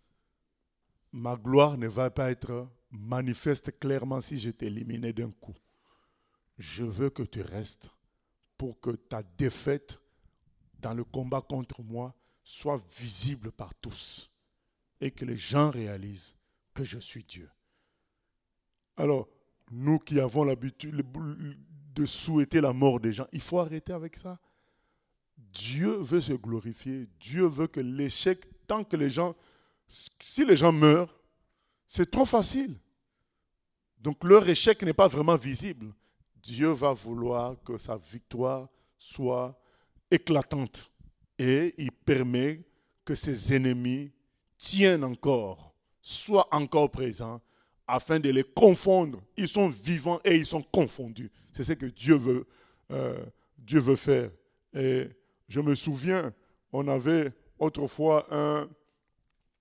ma gloire ne va pas être manifeste clairement si je t'éliminais d'un coup. Je veux que tu restes pour que ta défaite dans le combat contre moi soit visible par tous et que les gens réalisent que je suis Dieu. Alors, nous qui avons l'habitude de souhaiter la mort des gens, il faut arrêter avec ça. Dieu veut se glorifier. Dieu veut que l'échec, tant que les gens, si les gens meurent, c'est trop facile. Donc leur échec n'est pas vraiment visible. Dieu va vouloir que sa victoire soit éclatante. Et il permet que ses ennemis tiennent encore, soient encore présents, afin de les confondre. Ils sont vivants et ils sont confondus. C'est ce que Dieu veut, euh, Dieu veut faire. Et je me souviens, on avait autrefois un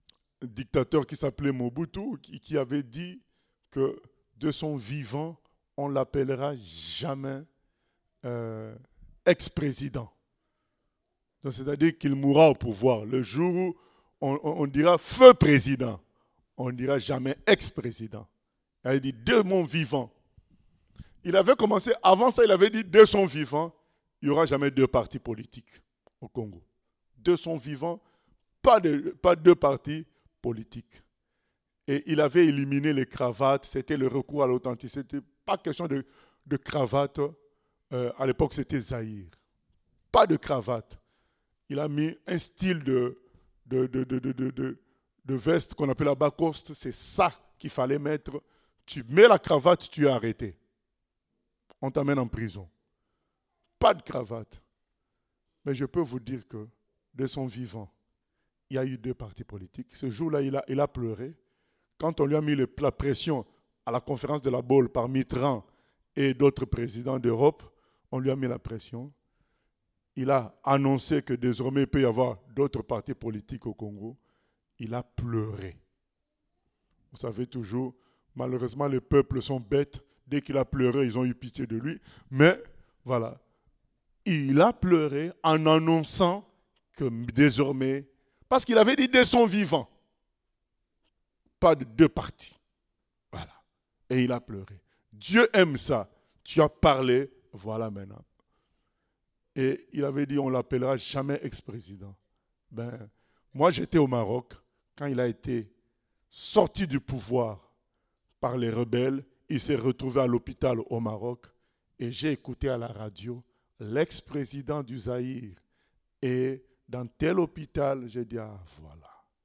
dictateur qui s'appelait Mobutu, qui, qui avait dit que de son vivant, on ne l'appellera jamais euh, ex-président. Donc, c'est-à-dire qu'il mourra au pouvoir. Le jour où on, on, on dira feu président, on ne dira jamais ex-président. Il a dit de mon vivant. Il avait commencé, avant ça, il avait dit de son vivant, il n'y aura jamais deux partis politiques au Congo. De son vivant, pas, de, pas deux partis politiques. Et il avait éliminé les cravates, c'était le recours à l'authenticité. Pas question de, de cravate, euh, à l'époque c'était Zaïre. Pas de cravate. Il a mis un style de, de, de, de, de, de, de, de veste qu'on appelle la bas-coste, c'est ça qu'il fallait mettre. Tu mets la cravate, tu es arrêté. On t'amène en prison. Pas de cravate. Mais je peux vous dire que de son vivant, il y a eu deux partis politiques. Ce jour-là, il a, il a pleuré. Quand on lui a mis le, la pression à la conférence de la Baule par Mitterrand et d'autres présidents d'Europe, on lui a mis la pression. Il a annoncé que désormais il peut y avoir d'autres partis politiques au Congo. Il a pleuré. Vous savez toujours, malheureusement les peuples sont bêtes. Dès qu'il a pleuré, ils ont eu pitié de lui. Mais voilà, il a pleuré en annonçant que désormais, parce qu'il avait dit dès son vivant, pas de deux partis. Voilà. Et il a pleuré. Dieu aime ça. Tu as parlé, voilà maintenant. Et il avait dit, on ne l'appellera jamais ex-président. Ben, moi, j'étais au Maroc quand il a été sorti du pouvoir par les rebelles. Il s'est retrouvé à l'hôpital au Maroc. Et j'ai écouté à la radio l'ex-président du Zaïre. Et dans tel hôpital, j'ai dit, ah, voilà.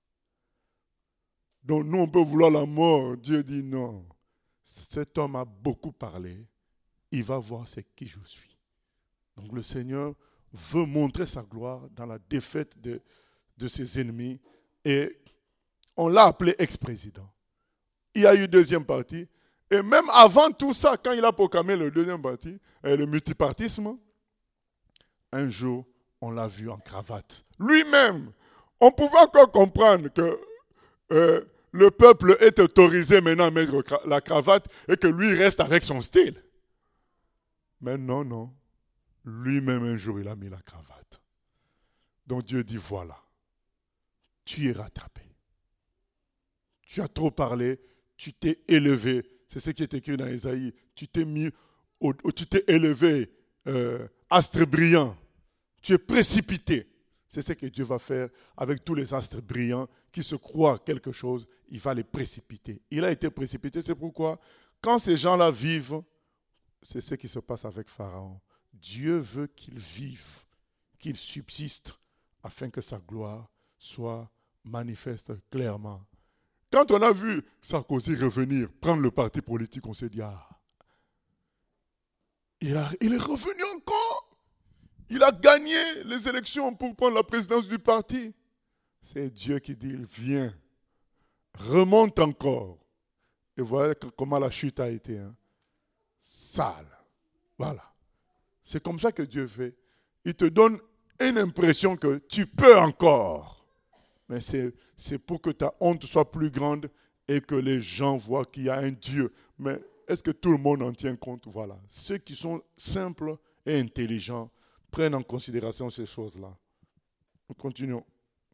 Donc nous, on peut vouloir la mort. Dieu dit non. Cet homme a beaucoup parlé. Il va voir c'est qui je suis. Donc le Seigneur veut montrer sa gloire dans la défaite de, de ses ennemis. Et on l'a appelé ex-président. Il y a eu deuxième partie. Et même avant tout ça, quand il a proclamé le deuxième parti, le multipartisme, un jour, on l'a vu en cravate. Lui-même, on pouvait encore comprendre que euh, le peuple est autorisé maintenant à mettre la cravate et que lui reste avec son style. Mais non, non. Lui-même, un jour, il a mis la cravate. Donc Dieu dit, voilà, tu es rattrapé. Tu as trop parlé, tu t'es élevé. C'est ce qui est écrit dans Ésaïe. Tu t'es mis, au, tu t'es élevé, euh, astre brillant. Tu es précipité. C'est ce que Dieu va faire avec tous les astres brillants qui se croient quelque chose. Il va les précipiter. Il a été précipité. C'est pourquoi, quand ces gens-là vivent, c'est ce qui se passe avec Pharaon. Dieu veut qu'il vive, qu'il subsiste, afin que sa gloire soit manifeste clairement. Quand on a vu Sarkozy revenir, prendre le parti politique, on s'est dit, ah, il, a, il est revenu encore. Il a gagné les élections pour prendre la présidence du parti. C'est Dieu qui dit, il vient, remonte encore. Et voilà comment la chute a été. Hein. Sale. Voilà. C'est comme ça que Dieu fait. Il te donne une impression que tu peux encore. Mais c'est, c'est pour que ta honte soit plus grande et que les gens voient qu'il y a un Dieu. Mais est-ce que tout le monde en tient compte? Voilà. Ceux qui sont simples et intelligents prennent en considération ces choses-là. Nous continuons.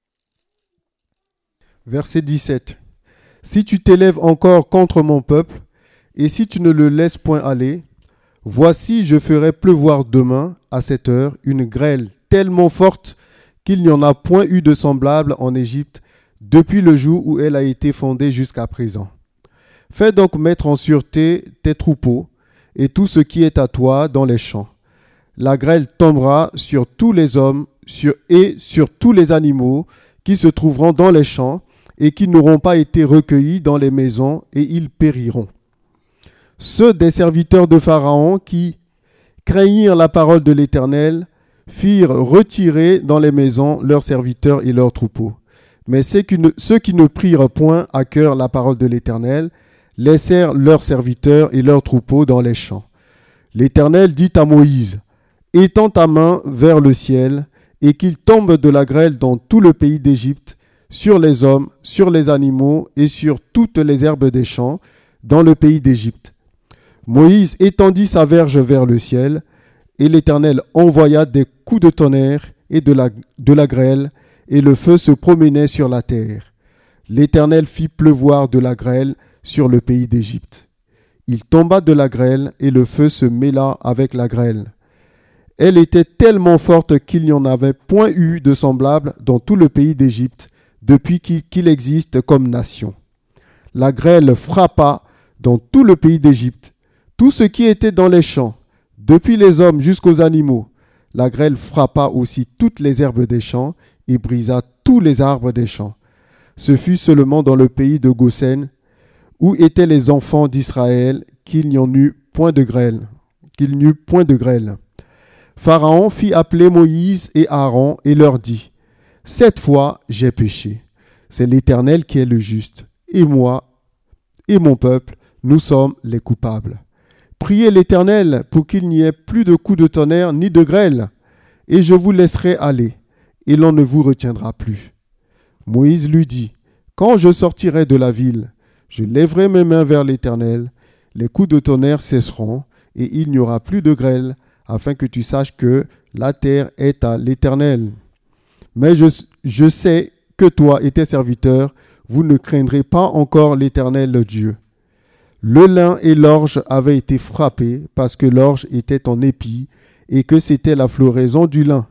Verset dix-sept. Si tu t'élèves encore contre mon peuple, et si tu ne le laisses point aller, voici, je ferai pleuvoir demain, à cette heure, une grêle tellement forte qu'il n'y en a point eu de semblable en Égypte depuis le jour où elle a été fondée jusqu'à présent. Fais donc mettre en sûreté tes troupeaux et tout ce qui est à toi dans les champs. La grêle tombera sur tous les hommes sur, et sur tous les animaux qui se trouveront dans les champs et qui n'auront pas été recueillis dans les maisons, et ils périront. Ceux des serviteurs de Pharaon qui craignirent la parole de l'Éternel firent retirer dans les maisons leurs serviteurs et leurs troupeaux. Mais ceux qui, ne, ceux qui ne prirent point à cœur la parole de l'Éternel laissèrent leurs serviteurs et leurs troupeaux dans les champs. L'Éternel dit à Moïse, « Étends ta main vers le ciel, et qu'il tombe de la grêle dans tout le pays d'Égypte, sur les hommes, sur les animaux et sur toutes les herbes des champs, dans le pays d'Égypte. » Moïse étendit sa verge vers le ciel, et l'Éternel envoya des coups de tonnerre et de la, de la grêle, et le feu se promenait sur la terre. L'Éternel fit pleuvoir de la grêle sur le pays d'Égypte. Il tomba de la grêle, et le feu se mêla avec la grêle. Elle était tellement forte qu'il n'y en avait point eu de semblable dans tout le pays d'Égypte, depuis qu'il, qu'il existe comme nation. La grêle frappa dans tout le pays d'Égypte, tout ce qui était dans les champs, depuis les hommes jusqu'aux animaux. La grêle frappa aussi toutes les herbes des champs et brisa tous les arbres des champs. Ce fut seulement dans le pays de Goshen, où étaient les enfants d'Israël, qu'il n'y en eut point de grêle, qu'il n'y eut point de grêle. Pharaon fit appeler Moïse et Aaron et leur dit : Cette fois j'ai péché. C'est l'Éternel qui est le juste, et moi et mon peuple, nous sommes les coupables. Priez l'Éternel pour qu'il n'y ait plus de coups de tonnerre ni de grêle, et je vous laisserai aller, et l'on ne vous retiendra plus. Moïse lui dit : Quand je sortirai de la ville, je lèverai mes mains vers l'Éternel, les coups de tonnerre cesseront, et il n'y aura plus de grêle, afin que tu saches que la terre est à l'Éternel. Mais je, je sais que toi et tes serviteurs, vous ne craindrez pas encore l'Éternel Dieu. Le lin et l'orge avaient été frappés parce que l'orge était en épi et que c'était la floraison du lin.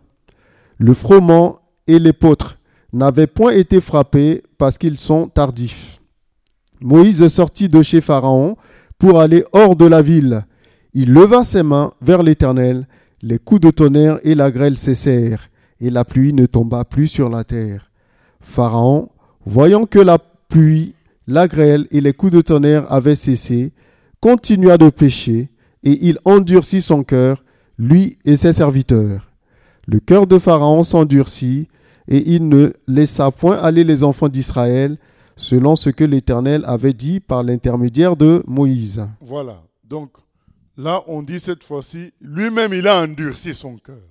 Le froment et l'épeautre n'avaient point été frappés parce qu'ils sont tardifs. Moïse sortit de chez Pharaon pour aller hors de la ville. Il leva ses mains vers l'Éternel, les coups de tonnerre et la grêle cessèrent, et la pluie ne tomba plus sur la terre. Pharaon, voyant que la pluie, la grêle et les coups de tonnerre avaient cessé, continua de pécher, et il endurcit son cœur, lui et ses serviteurs. Le cœur de Pharaon s'endurcit, et il ne laissa point aller les enfants d'Israël, selon ce que l'Éternel avait dit par l'intermédiaire de Moïse. Voilà, donc là on dit cette fois-ci, lui-même il a endurci son cœur.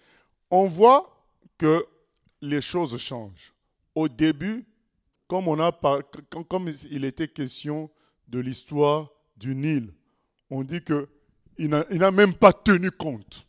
On voit que les choses changent. Au début, comme, on a par... comme il était question de l'histoire du Nil, on dit qu'il n'a, il n'a même pas tenu compte.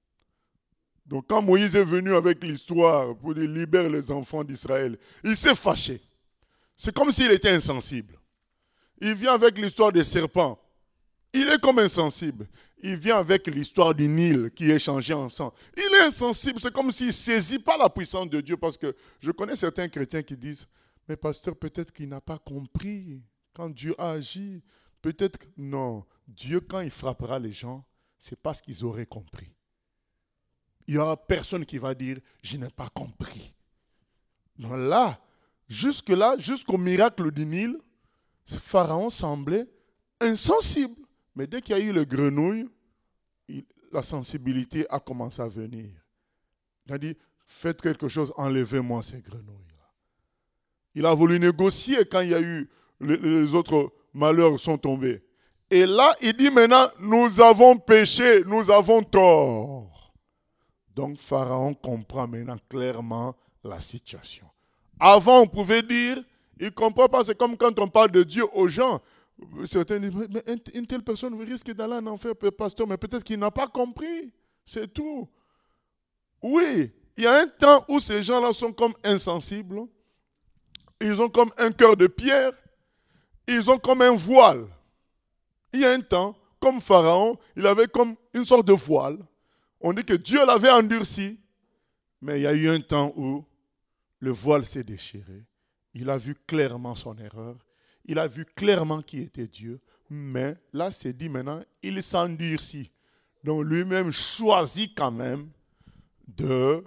Donc quand Moïse est venu avec l'histoire pour dire libère les enfants d'Israël, il s'est fâché. C'est comme s'il était insensible. Il vient avec l'histoire des serpents. Il est comme insensible. Il vient avec l'histoire du Nil qui est changé en sang. Il est insensible. C'est comme s'il ne saisit pas la puissance de Dieu. Parce que je connais certains chrétiens qui disent « Mais pasteur, peut-être qu'il n'a pas compris quand Dieu a agi. Peut-être que... » Non. Dieu, quand il frappera les gens, c'est parce qu'ils auraient compris. Il n'y aura personne qui va dire « Je n'ai pas compris. » Non, là, jusque-là, jusqu'au miracle du Nil, Pharaon semblait insensible. Mais dès qu'il y a eu le grenouille, il, la sensibilité a commencé à venir. Il a dit, faites quelque chose, enlevez-moi ces grenouilles-là. Il a voulu négocier quand il y a eu, les, les autres malheurs sont tombés. Et là, il dit maintenant, nous avons péché, nous avons tort. Donc Pharaon comprend maintenant clairement la situation. Avant, on pouvait dire, il ne comprend pas, c'est comme quand on parle de Dieu aux gens. Certains disent, mais une telle personne risque d'aller en enfer, pasteur, mais peut-être qu'il n'a pas compris. C'est tout. Oui, il y a un temps où ces gens-là sont comme insensibles. Ils ont comme un cœur de pierre. Ils ont comme un voile. Il y a un temps, comme Pharaon, il avait comme une sorte de voile. On dit que Dieu l'avait endurci. Mais il y a eu un temps où le voile s'est déchiré. Il a vu clairement son erreur. Il a vu clairement qui était Dieu, mais là, c'est dit maintenant, il s'endurcit. Donc lui-même choisit quand même de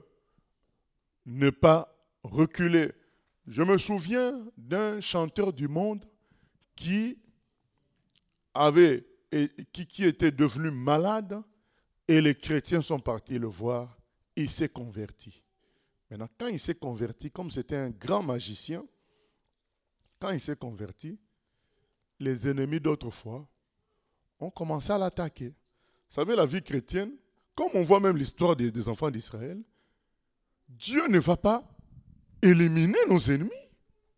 ne pas reculer. Je me souviens d'un chanteur du monde qui avait, qui, qui était devenu malade et les chrétiens sont partis le voir. Il s'est converti. Maintenant, quand il s'est converti, comme c'était un grand magicien, quand il s'est converti, les ennemis d'autrefois ont commencé à l'attaquer. Vous savez, la vie chrétienne, comme on voit même l'histoire des, des enfants d'Israël, Dieu ne va pas éliminer nos ennemis.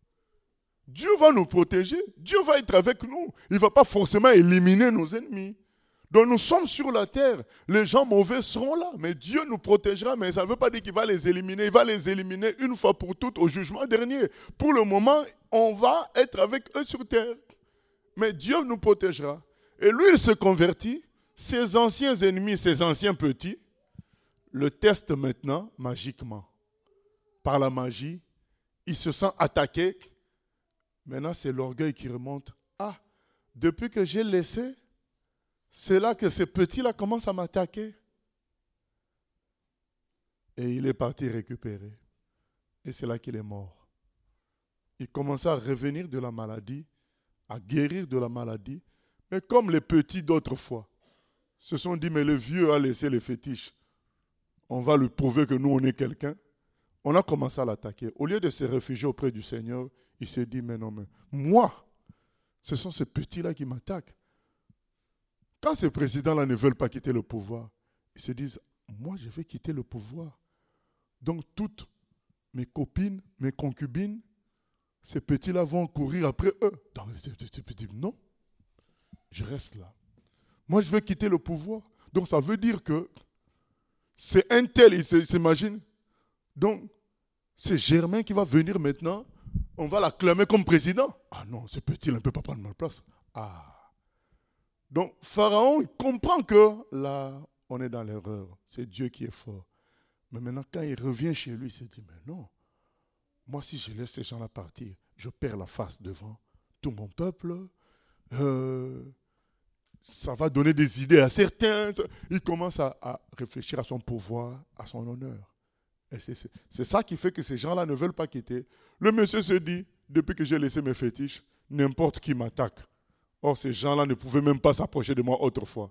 Dieu va nous protéger. Dieu va être avec nous. Il ne va pas forcément éliminer nos ennemis. Donc nous sommes sur la terre. Les gens mauvais seront là, mais Dieu nous protégera. Mais ça ne veut pas dire qu'il va les éliminer. Il va les éliminer une fois pour toutes au jugement dernier. Pour le moment, on va être avec eux sur terre. Mais Dieu nous protégera. Et lui, il se convertit. Ses anciens ennemis, ses anciens petits, le testent maintenant magiquement. Par la magie, il se sent attaqué. Maintenant, c'est l'orgueil qui remonte. Ah, depuis que j'ai laissé, c'est là que ces petits-là commencent à m'attaquer. Et il est parti récupérer. Et c'est là qu'il est mort. Il commençait à revenir de la maladie, à guérir de la maladie. Mais comme les petits d'autrefois, se sont dit, mais le vieux a laissé les fétiches. On va lui prouver que nous, on est quelqu'un. On a commencé à l'attaquer. Au lieu de se réfugier auprès du Seigneur, il s'est dit, mais non, mais moi, ce sont ces petits-là qui m'attaquent. Quand ces présidents-là ne veulent pas quitter le pouvoir, ils se disent, moi, je vais quitter le pouvoir. Donc, toutes mes copines, mes concubines, ces petits-là vont courir après eux. Donc, ces petits, non, je reste là. Moi, je veux quitter le pouvoir. Donc, ça veut dire que c'est un tel, il s'imagine. Donc, c'est Germain qui va venir maintenant. On va l'acclamer comme président. Ah non, ce petit, il ne peut pas prendre ma place. Ah. Donc, Pharaon, il comprend que là, on est dans l'erreur. C'est Dieu qui est fort. Mais maintenant, quand il revient chez lui, il se dit, mais non, moi, si je laisse ces gens-là partir, je perds la face devant tout mon peuple. Euh, ça va donner des idées à certains. Il commence à, à réfléchir à son pouvoir, à son honneur. Et c'est, c'est, c'est ça qui fait que ces gens-là ne veulent pas quitter. Le monsieur se dit, depuis que j'ai laissé mes fétiches, n'importe qui m'attaque. Or, ces gens-là ne pouvaient même pas s'approcher de moi autrefois.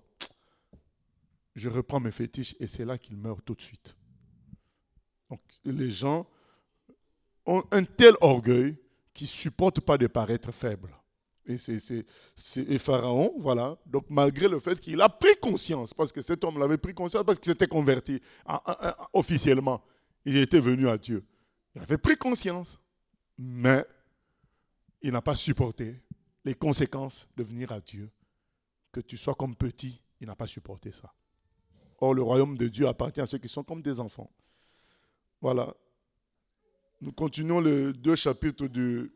Je reprends mes fétiches et c'est là qu'ils meurent tout de suite. Donc, les gens ont un tel orgueil qu'ils ne supportent pas de paraître faibles. Et, c'est, c'est, c'est, et Pharaon, voilà, donc malgré le fait qu'il a pris conscience, parce que cet homme l'avait pris conscience, parce qu'il s'était converti à, à, à, officiellement, il était venu à Dieu. Il avait pris conscience, mais il n'a pas supporté les conséquences de venir à Dieu. Que tu sois comme petit, il n'a pas supporté ça. Or, le royaume de Dieu appartient à ceux qui sont comme des enfants. Voilà. Nous continuons le deux chapitres du,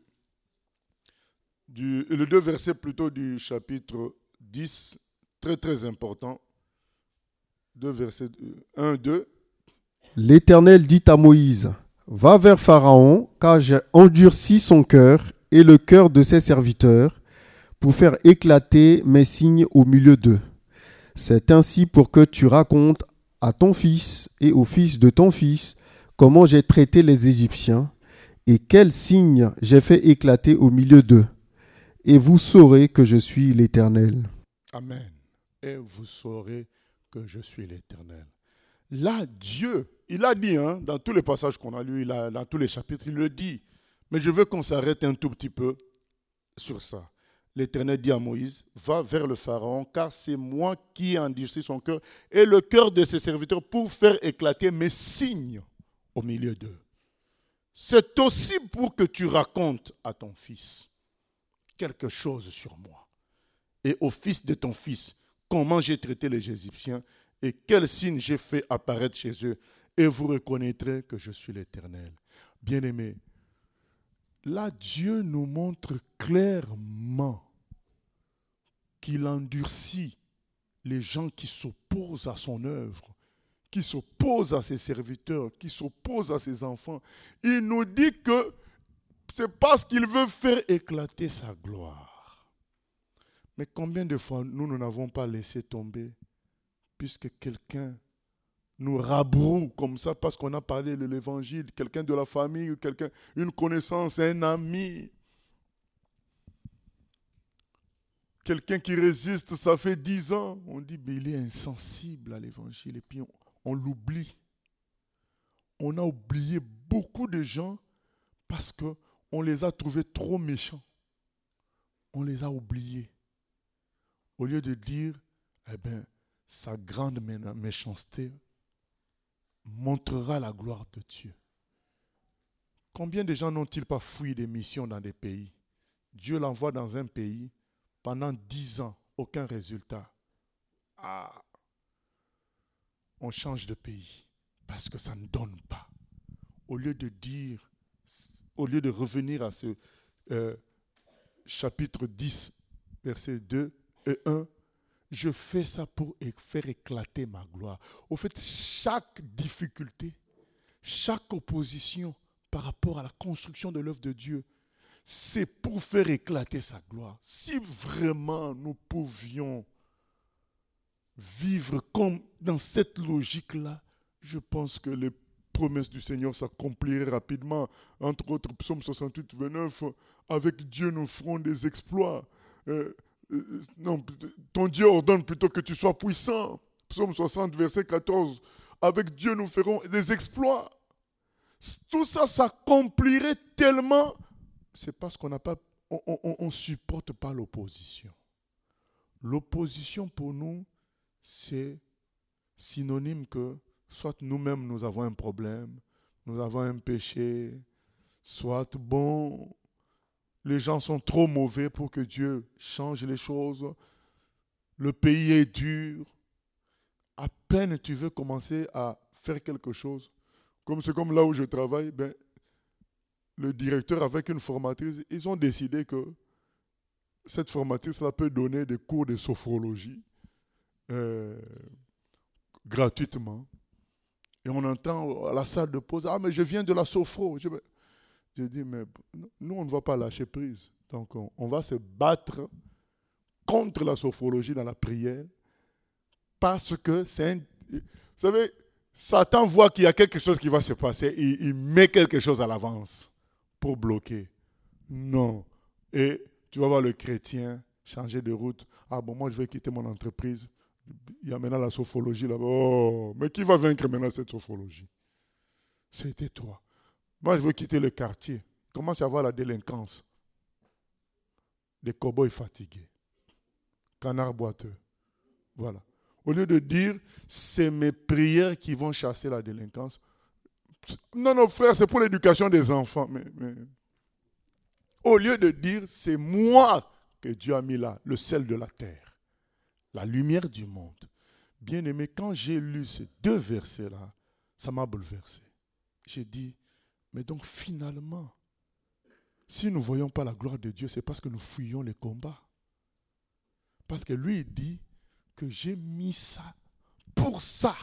du le deux versets plutôt du chapitre dix, très très important. Deux versets un, deux. L'Éternel dit à Moïse, va vers Pharaon, car j'ai endurci son cœur et le cœur de ses serviteurs, pour faire éclater mes signes au milieu d'eux. C'est ainsi pour que tu racontes à ton fils et au fils de ton fils comment j'ai traité les Égyptiens et quels signes j'ai fait éclater au milieu d'eux. Et vous saurez que je suis l'Éternel. Amen. Et vous saurez que je suis l'Éternel. Là, Dieu, il a dit, hein, dans tous les passages qu'on a lus, il a, dans tous les chapitres, il le dit. Mais je veux qu'on s'arrête un tout petit peu sur ça. L'Éternel dit à Moïse, va vers le Pharaon, car c'est moi qui ai endurci son cœur et le cœur de ses serviteurs pour faire éclater mes signes au milieu d'eux. C'est aussi pour que tu racontes à ton fils quelque chose sur moi et au fils de ton fils comment j'ai traité les Égyptiens et quels signes j'ai fait apparaître chez eux, et vous reconnaîtrez que je suis l'Éternel. Bien-aimés, là, Dieu nous montre clairement qu'il endurcit les gens qui s'opposent à son œuvre, qui s'opposent à ses serviteurs, qui s'opposent à ses enfants. Il nous dit que c'est parce qu'il veut faire éclater sa gloire. Mais combien de fois nous, nous n'avons pas laissé tomber, puisque quelqu'un nous rabroue comme ça parce qu'on a parlé de l'évangile, quelqu'un de la famille, quelqu'un, une connaissance, un ami, quelqu'un qui résiste, ça fait dix ans, on dit mais il est insensible à l'évangile et puis on, on l'oublie. On a oublié beaucoup de gens parce qu'on les a trouvés trop méchants. On les a oubliés. Au lieu de dire, eh bien, sa grande méchanceté montrera la gloire de Dieu. Combien de gens n'ont-ils pas fui des missions dans des pays? Dieu l'envoie dans un pays, pendant dix ans, aucun résultat. ah, on change de pays parce que ça ne donne pas. Au lieu de dire, au lieu de revenir à ce euh, chapitre dix, versets deux et un, je fais ça pour faire éclater ma gloire. Au fait, chaque difficulté, chaque opposition par rapport à la construction de l'œuvre de Dieu, c'est pour faire éclater sa gloire. Si vraiment nous pouvions vivre comme dans cette logique-là, je pense que les promesses du Seigneur s'accompliraient rapidement. Entre autres, Psaume soixante-huit, vingt-neuf, avec Dieu nous ferons des exploits. Euh, euh, non, ton Dieu ordonne plutôt que tu sois puissant. Psaume soixante, verset quatorze, avec Dieu nous ferons des exploits. Tout ça s'accomplirait tellement, c'est parce qu'on n'a pas, on ne supporte pas l'opposition. L'opposition pour nous, c'est synonyme que soit nous-mêmes nous avons un problème, nous avons un péché, soit bon, les gens sont trop mauvais pour que Dieu change les choses, le pays est dur, à peine tu veux commencer à faire quelque chose, comme c'est comme là où je travaille, ben, le directeur avec une formatrice, ils ont décidé que cette formatrice-là peut donner des cours de sophrologie euh, gratuitement. Et on entend à la salle de pause, ah mais je viens de la sophro. Je, je dis, mais nous on ne va pas lâcher prise. Donc on, on va se battre contre la sophrologie dans la prière parce que c'est un... Vous savez, Satan voit qu'il y a quelque chose qui va se passer, il, il met quelque chose à l'avance pour bloquer. Non. Et tu vas voir le chrétien changer de route. Ah bon, moi je vais quitter mon entreprise. Il y a maintenant la sophrologie là-bas. Oh, mais qui va vaincre maintenant cette sophrologie? C'était toi. Moi je veux quitter le quartier. Il commence à avoir la délinquance. Des cow-boys fatigués. Canards boiteux. Voilà. Au lieu de dire, c'est mes prières qui vont chasser la délinquance. Non, non, frère, c'est pour l'éducation des enfants. Mais, mais... Au lieu de dire, c'est moi que Dieu a mis là, le sel de la terre, la lumière du monde. Bien aimé, quand j'ai lu ces deux versets-là, ça m'a bouleversé. J'ai dit, mais donc finalement, si nous ne voyons pas la gloire de Dieu, c'est parce que nous fuyons les combats. Parce que lui, il dit que j'ai mis ça pour ça.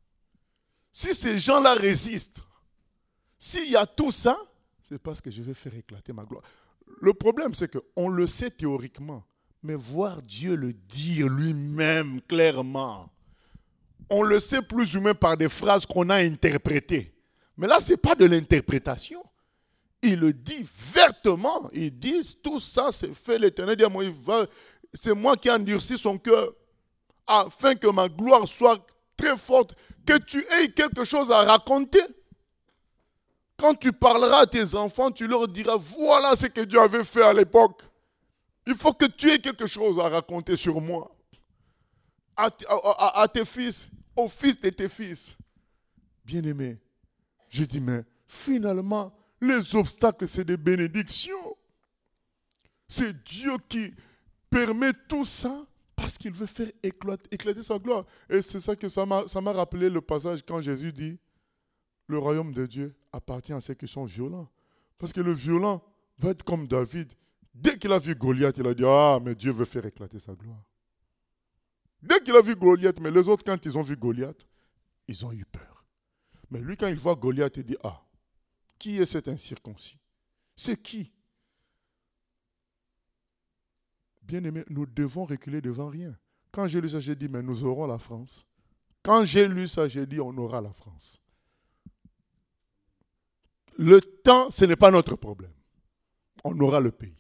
Si ces gens-là résistent, s'il y a tout ça, c'est parce que je vais faire éclater ma gloire. Le problème, c'est qu'on le sait théoriquement, mais voir Dieu le dire lui-même clairement, on le sait plus ou moins par des phrases qu'on a interprétées. Mais là, ce n'est pas de l'interprétation. Il le dit vertement. Il dit, tout ça, c'est fait. L'Éternel dit à Moïse, c'est moi qui ai endurci son cœur, afin que ma gloire soit très forte, que tu aies quelque chose à raconter. Quand tu parleras à tes enfants, tu leur diras, voilà ce que Dieu avait fait à l'époque. Il faut que tu aies quelque chose à raconter sur moi. À, à, à, à tes fils, aux fils de tes fils. Bien-aimés, je dis, mais finalement, les obstacles, c'est des bénédictions. C'est Dieu qui permet tout ça parce qu'il veut faire éclater, éclater sa gloire. Et c'est ça que ça m'a, ça m'a rappelé le passage quand Jésus dit, le royaume de Dieu appartient à ceux qui sont violents. Parce que le violent va être comme David. Dès qu'il a vu Goliath, il a dit, ah, mais Dieu veut faire éclater sa gloire. Dès qu'il a vu Goliath, mais les autres, quand ils ont vu Goliath, ils ont eu peur. Mais lui, quand il voit Goliath, il dit, ah, qui est cet incirconcis? C'est qui? Bien-aimés, nous devons reculer devant rien. Quand j'ai lu ça, j'ai dit, mais nous aurons la France. Quand j'ai lu ça, j'ai dit, on aura la France. Le temps, ce n'est pas notre problème. On aura le pays.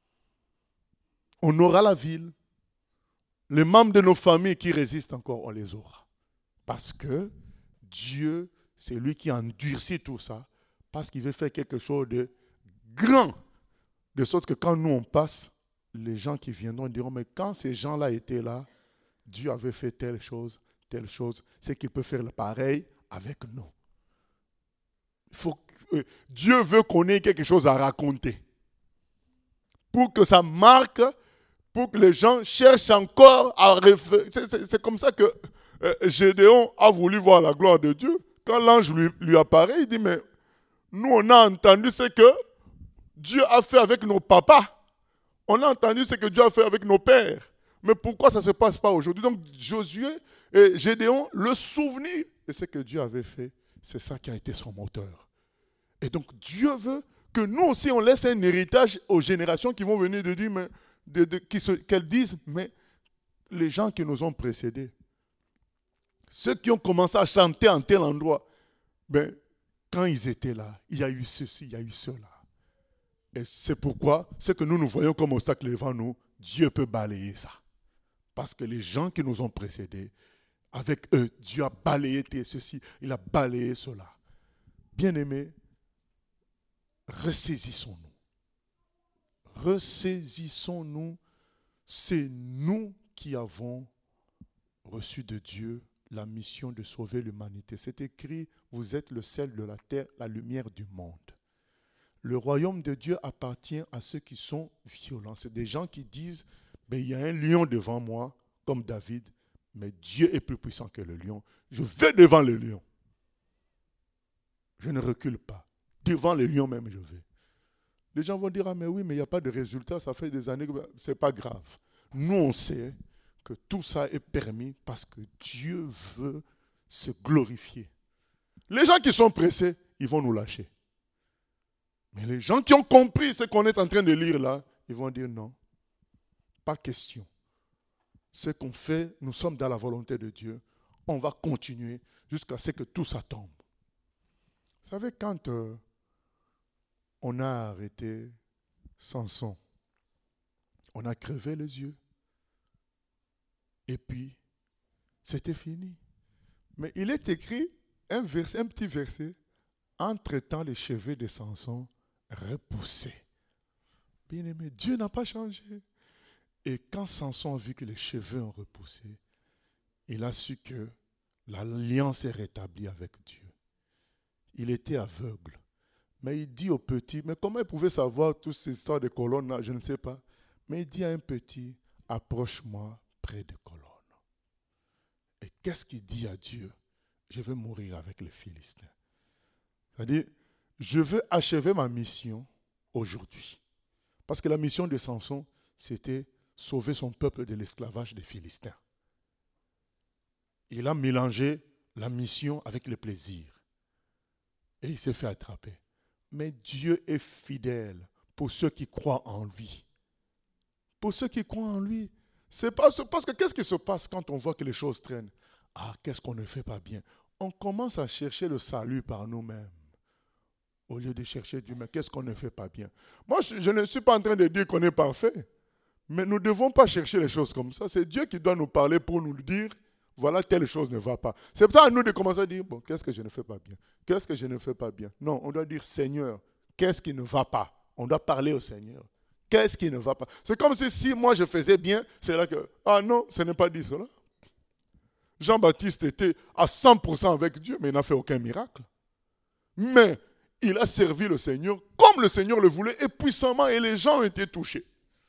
On aura la ville. Les membres de nos familles qui résistent encore, on les aura. Parce que Dieu, c'est lui qui endurcit tout ça, parce qu'il veut faire quelque chose de grand. De sorte que quand nous on passe, les gens qui viendront diront, mais quand ces gens-là étaient là, Dieu avait fait telle chose, telle chose, c'est qu'il peut faire le pareil avec nous. Il faut, euh, Dieu veut qu'on ait quelque chose à raconter. Pour que ça marque, pour que les gens cherchent encore à référer. C'est, c'est, c'est comme ça que euh, Gédéon a voulu voir la gloire de Dieu. Quand l'ange lui, lui apparaît, il dit, mais nous, on a entendu ce que Dieu a fait avec nos papas. On a entendu ce que Dieu a fait avec nos pères. Mais pourquoi ça ne se passe pas aujourd'hui? Donc Josué et Gédéon, le souvenir de ce que Dieu avait fait, c'est ça qui a été son moteur. Et donc Dieu veut que nous aussi on laisse un héritage aux générations qui vont venir de dire, mais, de, de, qui se, qu'elles disent, mais les gens qui nous ont précédés, ceux qui ont commencé à chanter en tel endroit, ben, quand ils étaient là, il y a eu ceci, il y a eu cela. Et c'est pourquoi ce que nous nous voyons comme obstacle devant nous, Dieu peut balayer ça. Parce que les gens qui nous ont précédés, avec eux, Dieu a balayé ceci, il a balayé cela. Bien-aimés, ressaisissons-nous. Ressaisissons-nous. C'est nous qui avons reçu de Dieu la mission de sauver l'humanité. C'est écrit, vous êtes le sel de la terre, la lumière du monde. Le royaume de Dieu appartient à ceux qui sont violents. C'est des gens qui disent, ben, il y a un lion devant moi, comme David, mais Dieu est plus puissant que le lion. Je vais devant le lion. Je ne recule pas. Devant le lion même, je vais. Les gens vont dire, ah mais oui, mais il n'y a pas de résultat, ça fait des années que ce n'est pas grave. Nous, on sait que tout ça est permis parce que Dieu veut se glorifier. Les gens qui sont pressés, ils vont nous lâcher. Mais les gens qui ont compris ce qu'on est en train de lire là, ils vont dire non, pas question. Ce qu'on fait, nous sommes dans la volonté de Dieu. On va continuer jusqu'à ce que tout ça tombe. Vous savez, quand euh, on a arrêté Samson, on a crevé les yeux. Et puis, c'était fini. Mais il est écrit un, verset, un petit verset. Entre-temps, les cheveux de Samson repoussaient. Bien aimé, Dieu n'a pas changé. Et quand Samson a vu que les cheveux ont repoussé, il a su que l'alliance est rétablie avec Dieu. Il était aveugle. Mais il dit au petit, mais comment il pouvait savoir toutes ces histoires de colonnes là, je ne sais pas. Mais il dit à un petit, approche-moi près des colonnes. Et qu'est-ce qu'il dit à Dieu? Je veux mourir avec les Philistins. C'est-à-dire, je veux achever ma mission aujourd'hui. Parce que la mission de Samson, c'était sauver son peuple de l'esclavage des Philistins. Il a mélangé la mission avec le plaisir. Et il s'est fait attraper. Mais Dieu est fidèle pour ceux qui croient en lui. Pour ceux qui croient en lui. C'est pas, parce que qu'est-ce qui se passe quand on voit que les choses traînent? Ah, qu'est-ce qu'on ne fait pas bien? On commence à chercher le salut par nous-mêmes. Au lieu de chercher Dieu, mais qu'est-ce qu'on ne fait pas bien? Moi, je, je ne suis pas en train de dire qu'on est parfait. Mais nous ne devons pas chercher les choses comme ça. C'est Dieu qui doit nous parler pour nous dire, voilà, telle chose ne va pas. C'est pas à nous de commencer à dire, bon, qu'est-ce que je ne fais pas bien? Qu'est-ce que je ne fais pas bien? Non, on doit dire, Seigneur, qu'est-ce qui ne va pas? On doit parler au Seigneur. Qu'est-ce qui ne va pas? C'est comme si, si moi je faisais bien, c'est là que, ah non, ce n'est pas dit cela. Jean-Baptiste était à cent pour cent avec Dieu, mais il n'a fait aucun miracle. Mais il a servi le Seigneur comme le Seigneur le voulait et puissamment, et les gens ont été touchés.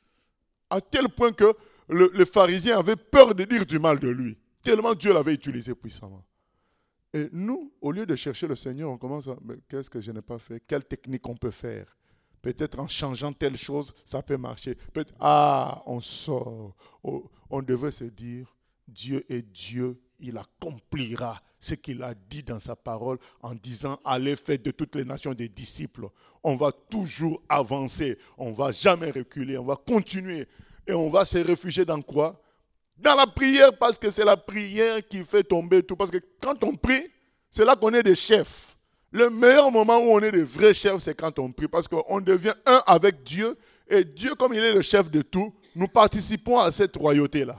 À tel point que le, le pharisien avait peur de dire du mal de lui, tellement Dieu l'avait utilisé puissamment. Et nous, au lieu de chercher le Seigneur, on commence à, mais qu'est-ce que je n'ai pas fait? Quelle technique on peut faire? Peut-être en changeant telle chose, ça peut marcher. Peut-être, ah, on sort. Oh, on devrait se dire, Dieu est Dieu, il accomplira ce qu'il a dit dans sa parole en disant, allez faire de toutes les nations des disciples. On va toujours avancer, on ne va jamais reculer, on va continuer. Et on va se réfugier dans quoi? Dans la prière, parce que c'est la prière qui fait tomber tout. Parce que quand on prie, c'est là qu'on est des chefs. Le meilleur moment où on est des vrais chefs, c'est quand on prie. Parce qu'on devient un avec Dieu. Et Dieu, comme il est le chef de tout, nous participons à cette royauté-là.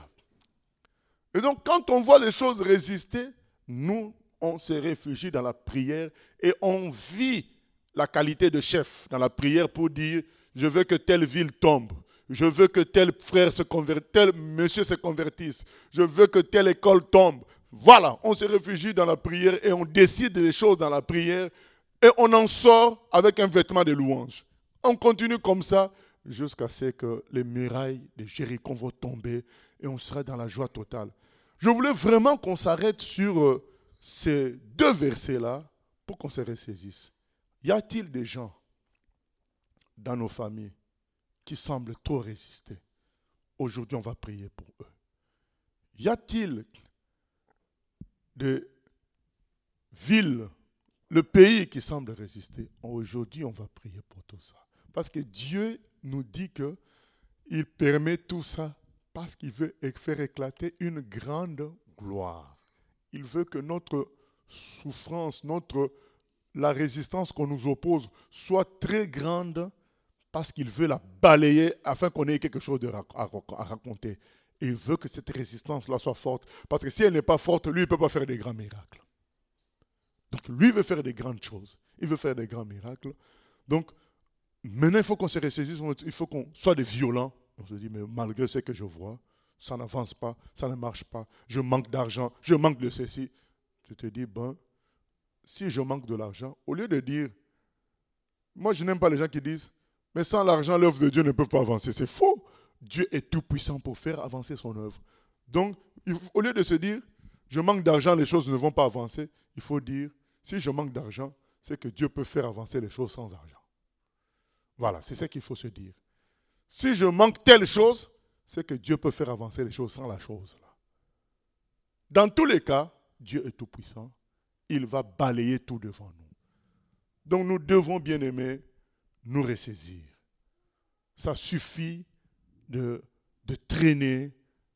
Et donc, quand on voit les choses résister, nous, on se réfugie dans la prière et on vit la qualité de chef dans la prière pour dire, je veux que telle ville tombe. Je veux que tel frère se convertisse, tel monsieur se convertisse. Je veux que telle école tombe. Voilà, on se réfugie dans la prière et on décide des choses dans la prière et on en sort avec un vêtement de louange. On continue comme ça jusqu'à ce que les murailles de Jéricho vont tomber et on sera dans la joie totale. Je voulais vraiment qu'on s'arrête sur euh, ces deux versets-là pour qu'on se ressaisisse. Y a-t-il des gens dans nos familles qui semblent trop résister? Aujourd'hui, on va prier pour eux. Y a-t-il des villes, le pays qui semble résister? Aujourd'hui, on va prier pour tout ça. Parce que Dieu nous dit qu'il permet tout ça parce qu'il veut faire éclater une grande gloire. Il veut que notre souffrance, notre, la résistance qu'on nous oppose soit très grande parce qu'il veut la balayer afin qu'on ait quelque chose de à, à, à raconter. Et il veut que cette résistance-là soit forte. Parce que si elle n'est pas forte, lui, il ne peut pas faire des grands miracles. Donc, lui veut faire des grandes choses. Il veut faire des grands miracles. Donc, maintenant, il faut qu'on se ressaisisse. Il faut qu'on soit des violents. On se dit, mais malgré ce que je vois, ça n'avance pas, ça ne marche pas. Je manque d'argent, je manque de ceci. Tu te dis, ben, si je manque de l'argent, au lieu de dire, moi, je n'aime pas les gens qui disent, mais sans l'argent, l'œuvre de Dieu ne peut pas avancer. C'est faux. Dieu est tout puissant pour faire avancer son œuvre. Donc, au lieu de se dire, je manque d'argent, les choses ne vont pas avancer, il faut dire, si je manque d'argent, c'est que Dieu peut faire avancer les choses sans argent. Voilà, c'est ce qu'il faut se dire. Si je manque telle chose, c'est que Dieu peut faire avancer les choses sans la chose. Là. Dans tous les cas, Dieu est tout puissant. Il va balayer tout devant nous. Donc nous devons, bien aimés, nous ressaisir. Ça suffit de, de traîner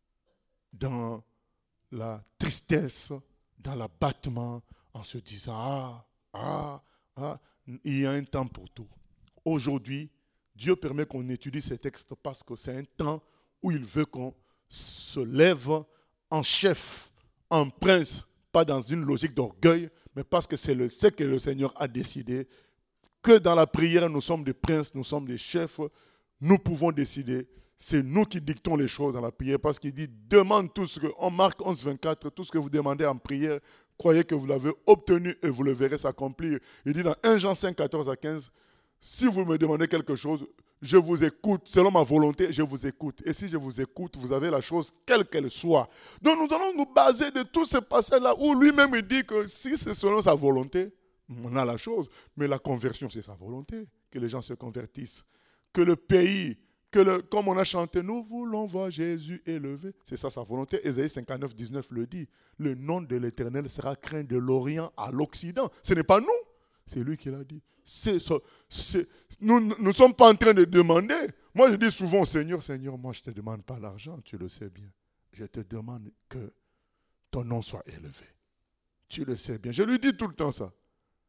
dans la tristesse, dans l'abattement, en se disant, ah, ah, ah, il y a un temps pour tout. Aujourd'hui, Dieu permet qu'on étudie ces textes parce que c'est un temps où il veut qu'on se lève en chef, en prince, pas dans une logique d'orgueil, mais parce que c'est le, ce que le Seigneur a décidé, que dans la prière, nous sommes des princes, nous sommes des chefs, nous pouvons décider. C'est nous qui dictons les choses dans la prière parce qu'il dit, demande tout ce que, en Marc onze, vingt-quatre, tout ce que vous demandez en prière, croyez que vous l'avez obtenu et vous le verrez s'accomplir. Il dit dans un Jean cinq, quatorze à quinze, si vous me demandez quelque chose, je vous écoute, selon ma volonté, je vous écoute. Et si je vous écoute, vous avez la chose, quelle qu'elle soit. Donc nous allons nous baser de tous ces passages-là où lui-même dit que si c'est selon sa volonté, on a la chose. Mais la conversion, c'est sa volonté, que les gens se convertissent. Que le pays, que le, comme on a chanté, nous voulons voir Jésus élevé. C'est ça sa volonté. Ésaïe cinquante-neuf, dix-neuf le dit. Le nom de l'Éternel sera craint de l'Orient à l'Occident. Ce n'est pas nous, c'est lui qui l'a dit. C'est, c'est, nous ne sommes pas en train de demander. Moi, je dis souvent au Seigneur, Seigneur, moi, je ne te demande pas l'argent, tu le sais bien. Je te demande que ton nom soit élevé. Tu le sais bien. Je lui dis tout le temps ça.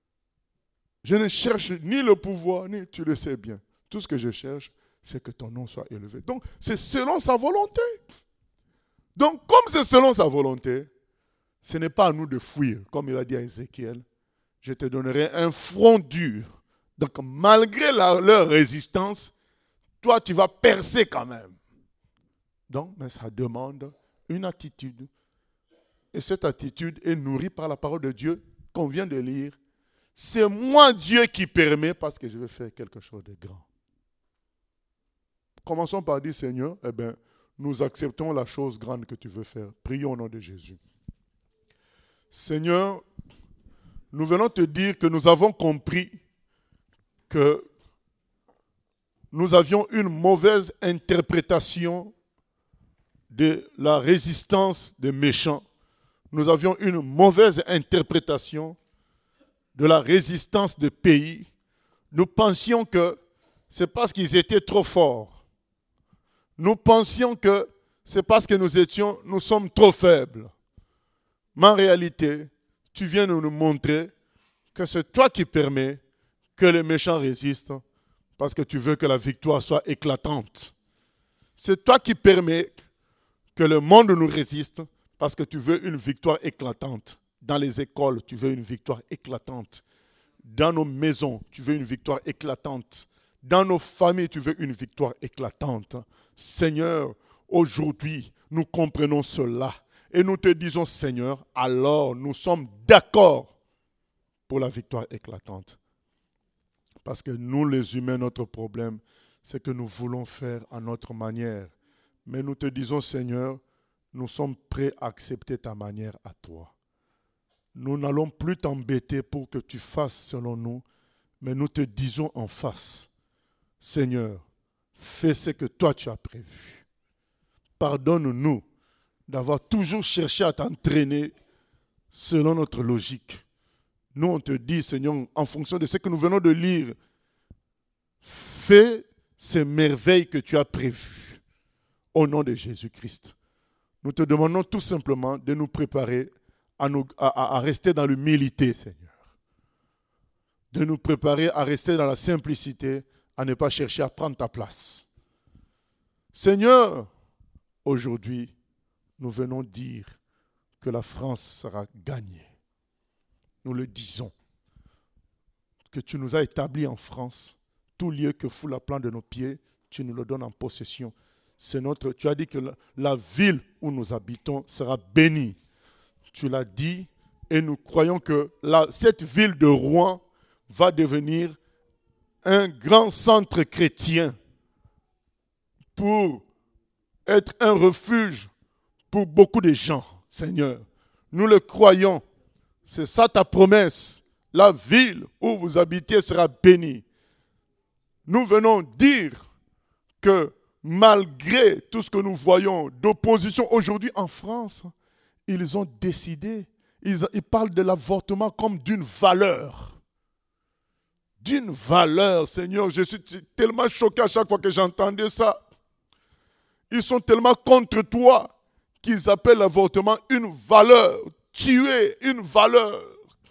Je ne cherche ni le pouvoir, ni tu le sais bien. Tout ce que je cherche, c'est que ton nom soit élevé. Donc, c'est selon sa volonté. Donc, comme c'est selon sa volonté, ce n'est pas à nous de fuir, comme il a dit à Ézéchiel. Je te donnerai un front dur. Donc, malgré la, leur résistance, toi, tu vas percer quand même. Donc, mais ça demande une attitude. Et cette attitude est nourrie par la parole de Dieu qu'on vient de lire. C'est moi, Dieu, qui permet parce que je veux faire quelque chose de grand. Commençons par dire, Seigneur, eh bien, nous acceptons la chose grande que tu veux faire. Prions au nom de Jésus. Seigneur, nous venons te dire que nous avons compris que nous avions une mauvaise interprétation de la résistance des méchants. Nous avions une mauvaise interprétation de la résistance des pays. Nous pensions que c'est parce qu'ils étaient trop forts. Nous pensions que c'est parce que nous étions, nous sommes trop faibles. Mais en réalité, tu viens de nous montrer que c'est toi qui permets que les méchants résistent parce que tu veux que la victoire soit éclatante. C'est toi qui permets que le monde nous résiste parce que tu veux une victoire éclatante. Dans les écoles, tu veux une victoire éclatante. Dans nos maisons, tu veux une victoire éclatante. Dans nos familles, tu veux une victoire éclatante. Seigneur, aujourd'hui, nous comprenons cela. Et nous te disons, Seigneur, alors nous sommes d'accord pour la victoire éclatante. Parce que nous, les humains, notre problème, c'est que nous voulons faire à notre manière. Mais nous te disons, Seigneur, nous sommes prêts à accepter ta manière à toi. Nous n'allons plus t'embêter pour que tu fasses selon nous, mais nous te disons en face, Seigneur, fais ce que toi tu as prévu. Pardonne-nous d'avoir toujours cherché à t'entraîner selon notre logique. Nous, on te dit, Seigneur, en fonction de ce que nous venons de lire, fais ces merveilles que tu as prévues au nom de Jésus-Christ. Nous te demandons tout simplement de nous préparer à, nous, à, à rester dans l'humilité, Seigneur. De nous préparer à rester dans la simplicité, à ne pas chercher à prendre ta place. Seigneur, aujourd'hui, nous venons dire que la France sera gagnée. Nous le disons. Que tu nous as établis en France. Tout lieu que foule la plante de nos pieds, tu nous le donnes en possession. C'est notre, tu as dit que la, la ville où nous habitons sera bénie. Tu l'as dit et nous croyons que la, cette ville de Rouen va devenir un grand centre chrétien pour être un refuge pour beaucoup de gens, Seigneur. Nous le croyons. C'est ça ta promesse. La ville où vous habitez sera bénie. Nous venons dire que malgré tout ce que nous voyons d'opposition aujourd'hui en France, ils ont décidé, ils, ils parlent de l'avortement comme d'une valeur. D'une valeur, Seigneur. Je suis tellement choqué à chaque fois que j'entendais ça. Ils sont tellement contre toi qu'ils appellent l'avortement une valeur. Tuer une valeur.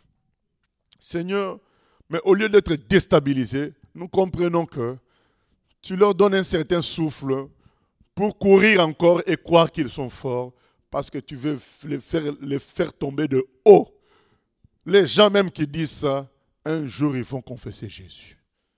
Seigneur, mais au lieu d'être déstabilisés, nous comprenons que tu leur donnes un certain souffle pour courir encore et croire qu'ils sont forts parce que tu veux les faire, les faire tomber de haut. Les gens même qui disent ça, un jour ils vont confesser Jésus.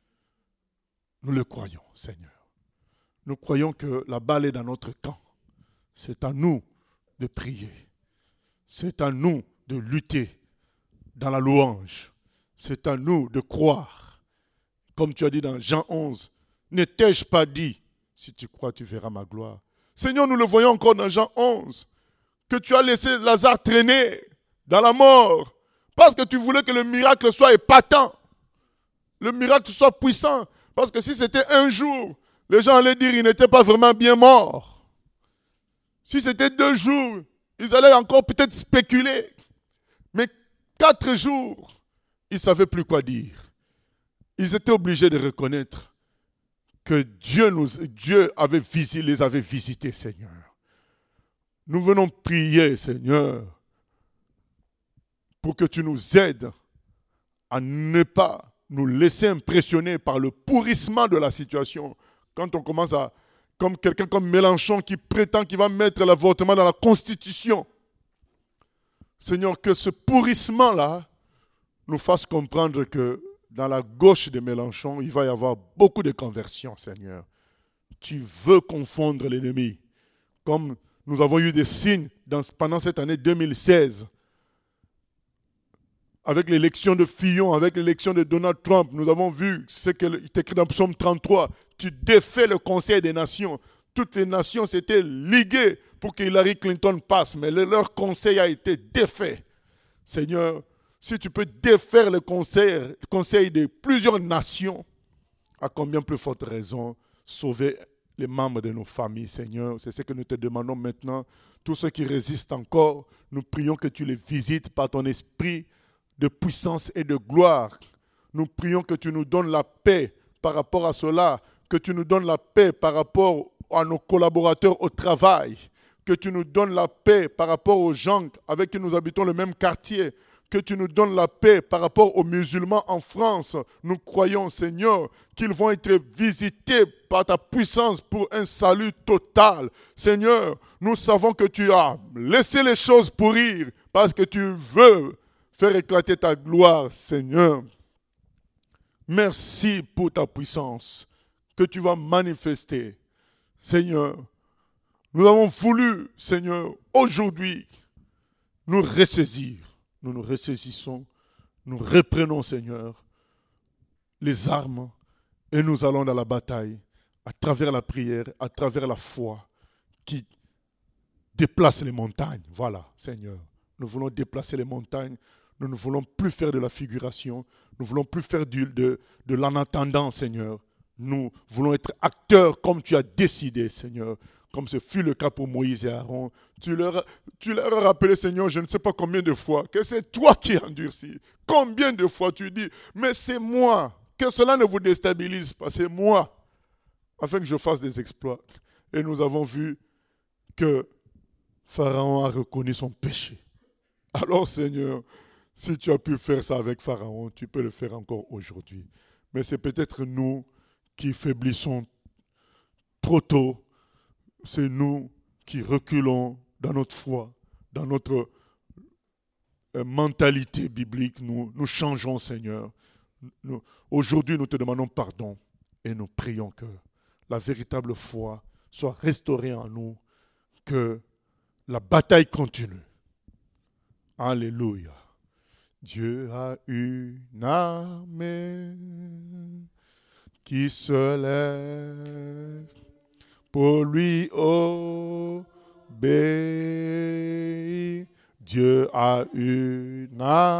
Nous le croyons, Seigneur. Nous croyons que la balle est dans notre camp. C'est à nous de prier. C'est à nous de lutter dans la louange. C'est à nous de croire. Comme tu as dit dans Jean onze, ne t'ai-je pas dit, si tu crois, tu verras ma gloire. Seigneur, nous le voyons encore dans Jean onze, que tu as laissé Lazare traîner dans la mort parce que tu voulais que le miracle soit épatant, le miracle soit puissant. Parce que si c'était un jour, les gens allaient dire qu'il n'était pas vraiment bien mort. Si c'était deux jours, ils allaient encore peut-être spéculer. Mais quatre jours, ils ne savaient plus quoi dire. Ils étaient obligés de reconnaître que Dieu, nous, Dieu avait visité, les avait visités, Seigneur. Nous venons prier, Seigneur, pour que tu nous aides à ne pas nous laisser impressionner par le pourrissement de la situation. Quand on commence à, comme quelqu'un comme Mélenchon qui prétend qu'il va mettre l'avortement dans la Constitution. Seigneur, que ce pourrissement-là nous fasse comprendre que dans la gauche de Mélenchon, il va y avoir beaucoup de conversions, Seigneur. Tu veux confondre l'ennemi. Comme nous avons eu des signes dans, pendant cette année deux mille seize, avec l'élection de Fillon, avec l'élection de Donald Trump, nous avons vu ce qui est écrit dans Psaume trente-trois. Tu défais le Conseil des Nations. Toutes les nations s'étaient liguées pour que Hillary Clinton passe, mais le, leur conseil a été défait. Seigneur, si tu peux défaire le conseil, le conseil de plusieurs nations, à combien plus forte raison sauver les membres de nos familles, Seigneur. C'est ce que nous te demandons maintenant. Tous ceux qui résistent encore, nous prions que tu les visites par ton esprit de puissance et de gloire. Nous prions que tu nous donnes la paix par rapport à cela, que tu nous donnes la paix par rapport à nos collaborateurs au travail, que tu nous donnes la paix par rapport aux gens avec qui nous habitons le même quartier, que tu nous donnes la paix par rapport aux musulmans en France. Nous croyons, Seigneur, qu'ils vont être visités par ta puissance pour un salut total. Seigneur, nous savons que tu as laissé les choses pourrir parce que tu veux faire éclater ta gloire, Seigneur. Merci pour ta puissance que tu vas manifester. Seigneur, nous avons voulu, Seigneur, aujourd'hui, nous ressaisir. Nous nous ressaisissons, nous reprenons, Seigneur, les armes et nous allons dans la bataille à travers la prière, à travers la foi, qui déplace les montagnes. Voilà, Seigneur. Nous voulons déplacer les montagnes. Nous ne voulons plus faire de la figuration. Nous ne voulons plus faire du, de, de l'en attendant, Seigneur. Nous voulons être acteurs comme tu as décidé, Seigneur. Comme ce fut le cas pour Moïse et Aaron. Tu leur, tu leur as rappelé, Seigneur, je ne sais pas combien de fois, que c'est toi qui endurcis. Combien de fois tu dis, mais c'est moi. Que cela ne vous déstabilise pas, c'est moi. Afin que je fasse des exploits. Et nous avons vu que Pharaon a reconnu son péché. Alors, Seigneur, si tu as pu faire ça avec Pharaon, tu peux le faire encore aujourd'hui. Mais c'est peut-être nous qui faiblissons trop tôt. C'est nous qui reculons dans notre foi, dans notre euh, mentalité biblique. Nous, nous changeons, Seigneur. Nous, aujourd'hui, nous te demandons pardon et nous prions que la véritable foi soit restaurée en nous, que la bataille continue. Alléluia. Dieu a une armée qui se lève pour lui obéir. Dieu a une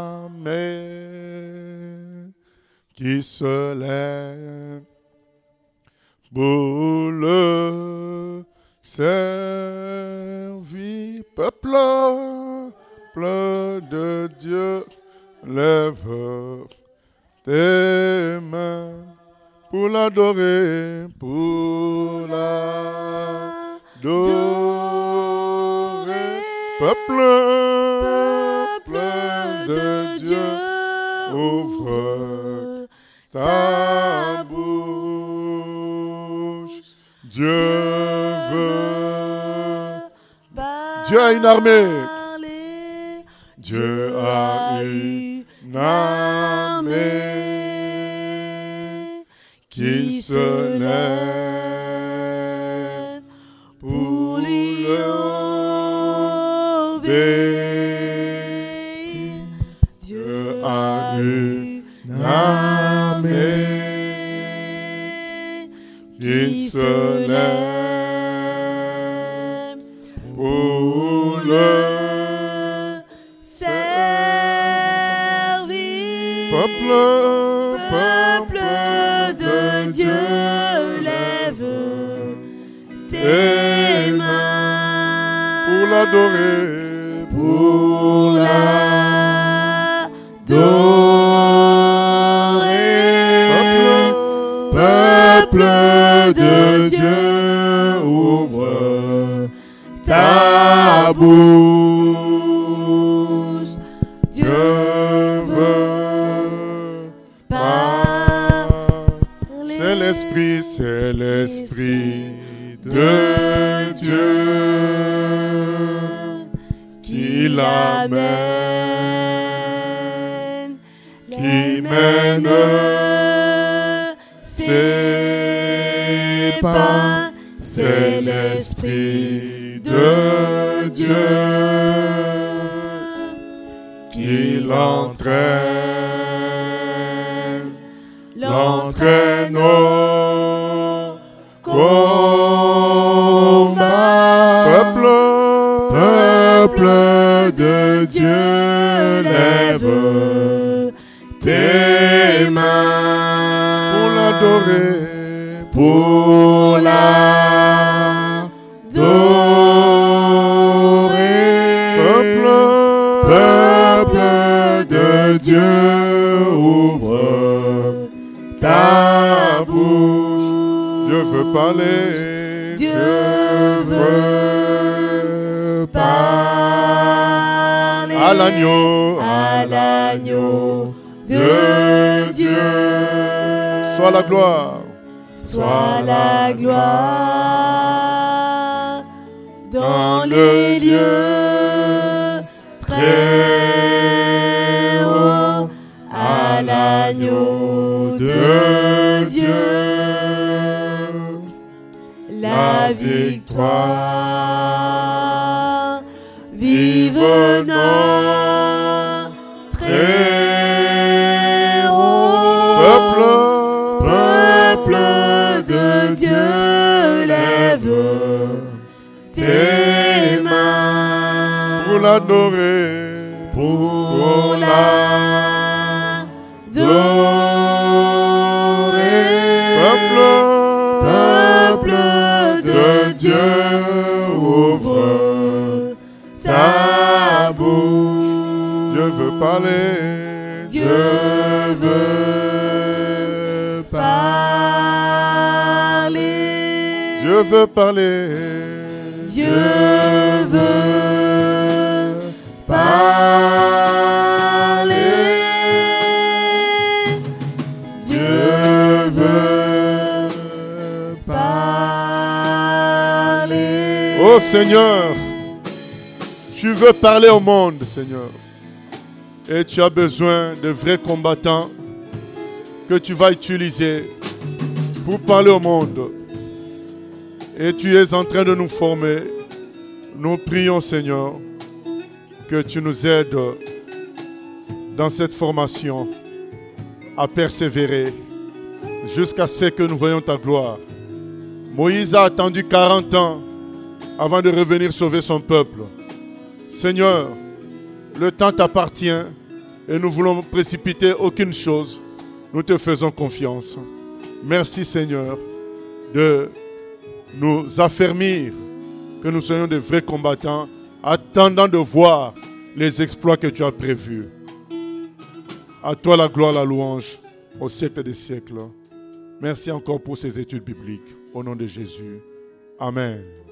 armée qui se lève pour le servir. Peuple, peuple de Dieu, lève tes mains pour l'adorer, pour l'adorer. Peuple, peuple de Dieu, ouvre ta bouche. Dieu veut. Dieu a une armée. Dieu a une armée qui se lève pour lui obéir. Dieu a une armée qui se lève pour le Peuple, peuple de Dieu, lève tes mains pour l'adorer, pour l'adorer. Peuple, peuple de Dieu, ouvre ta bouche. Dieu l'Esprit, c'est l'Esprit de Dieu qui l'amène, qui mène ses pas. C'est l'Esprit de Dieu qui l'entraîne, l'entraîne au combat. Peuple, peuple de Dieu, lève tes mains pour l'adorer, pour l'adorer. Peuple, peuple de Dieu, ouvre ta bouche. Dieu veut parler. Dieu veut parler à l'agneau, à l'agneau de Dieu. Sois la gloire, sois la gloire dans les lieux très hauts, à l'agneau de Dieu. La victoire, vive notre héros. Peuple, peuple de Dieu, veux tes mains pour l'adorer, pour l'adorer. Peuple, Peuple de Dieu, ouvre ta bouche. Dieu veut parler, Dieu veut parler. Dieu veut parler, Dieu veut parler. Dieu veut parler. Oh Seigneur, tu veux parler au monde, Seigneur. Et tu as besoin de vrais combattants que tu vas utiliser pour parler au monde. Et tu es en train de nous former. Nous prions, Seigneur, que tu nous aides dans cette formation à persévérer jusqu'à ce que nous voyions ta gloire. Moïse a attendu quarante ans avant de revenir sauver son peuple. Seigneur, le temps t'appartient et nous voulons précipiter aucune chose. Nous te faisons confiance. Merci Seigneur de nous affermir que nous soyons de vrais combattants, attendant de voir les exploits que tu as prévus. À toi la gloire, la louange, au siècle des siècles. Merci encore pour ces études bibliques. Au nom de Jésus. Amen.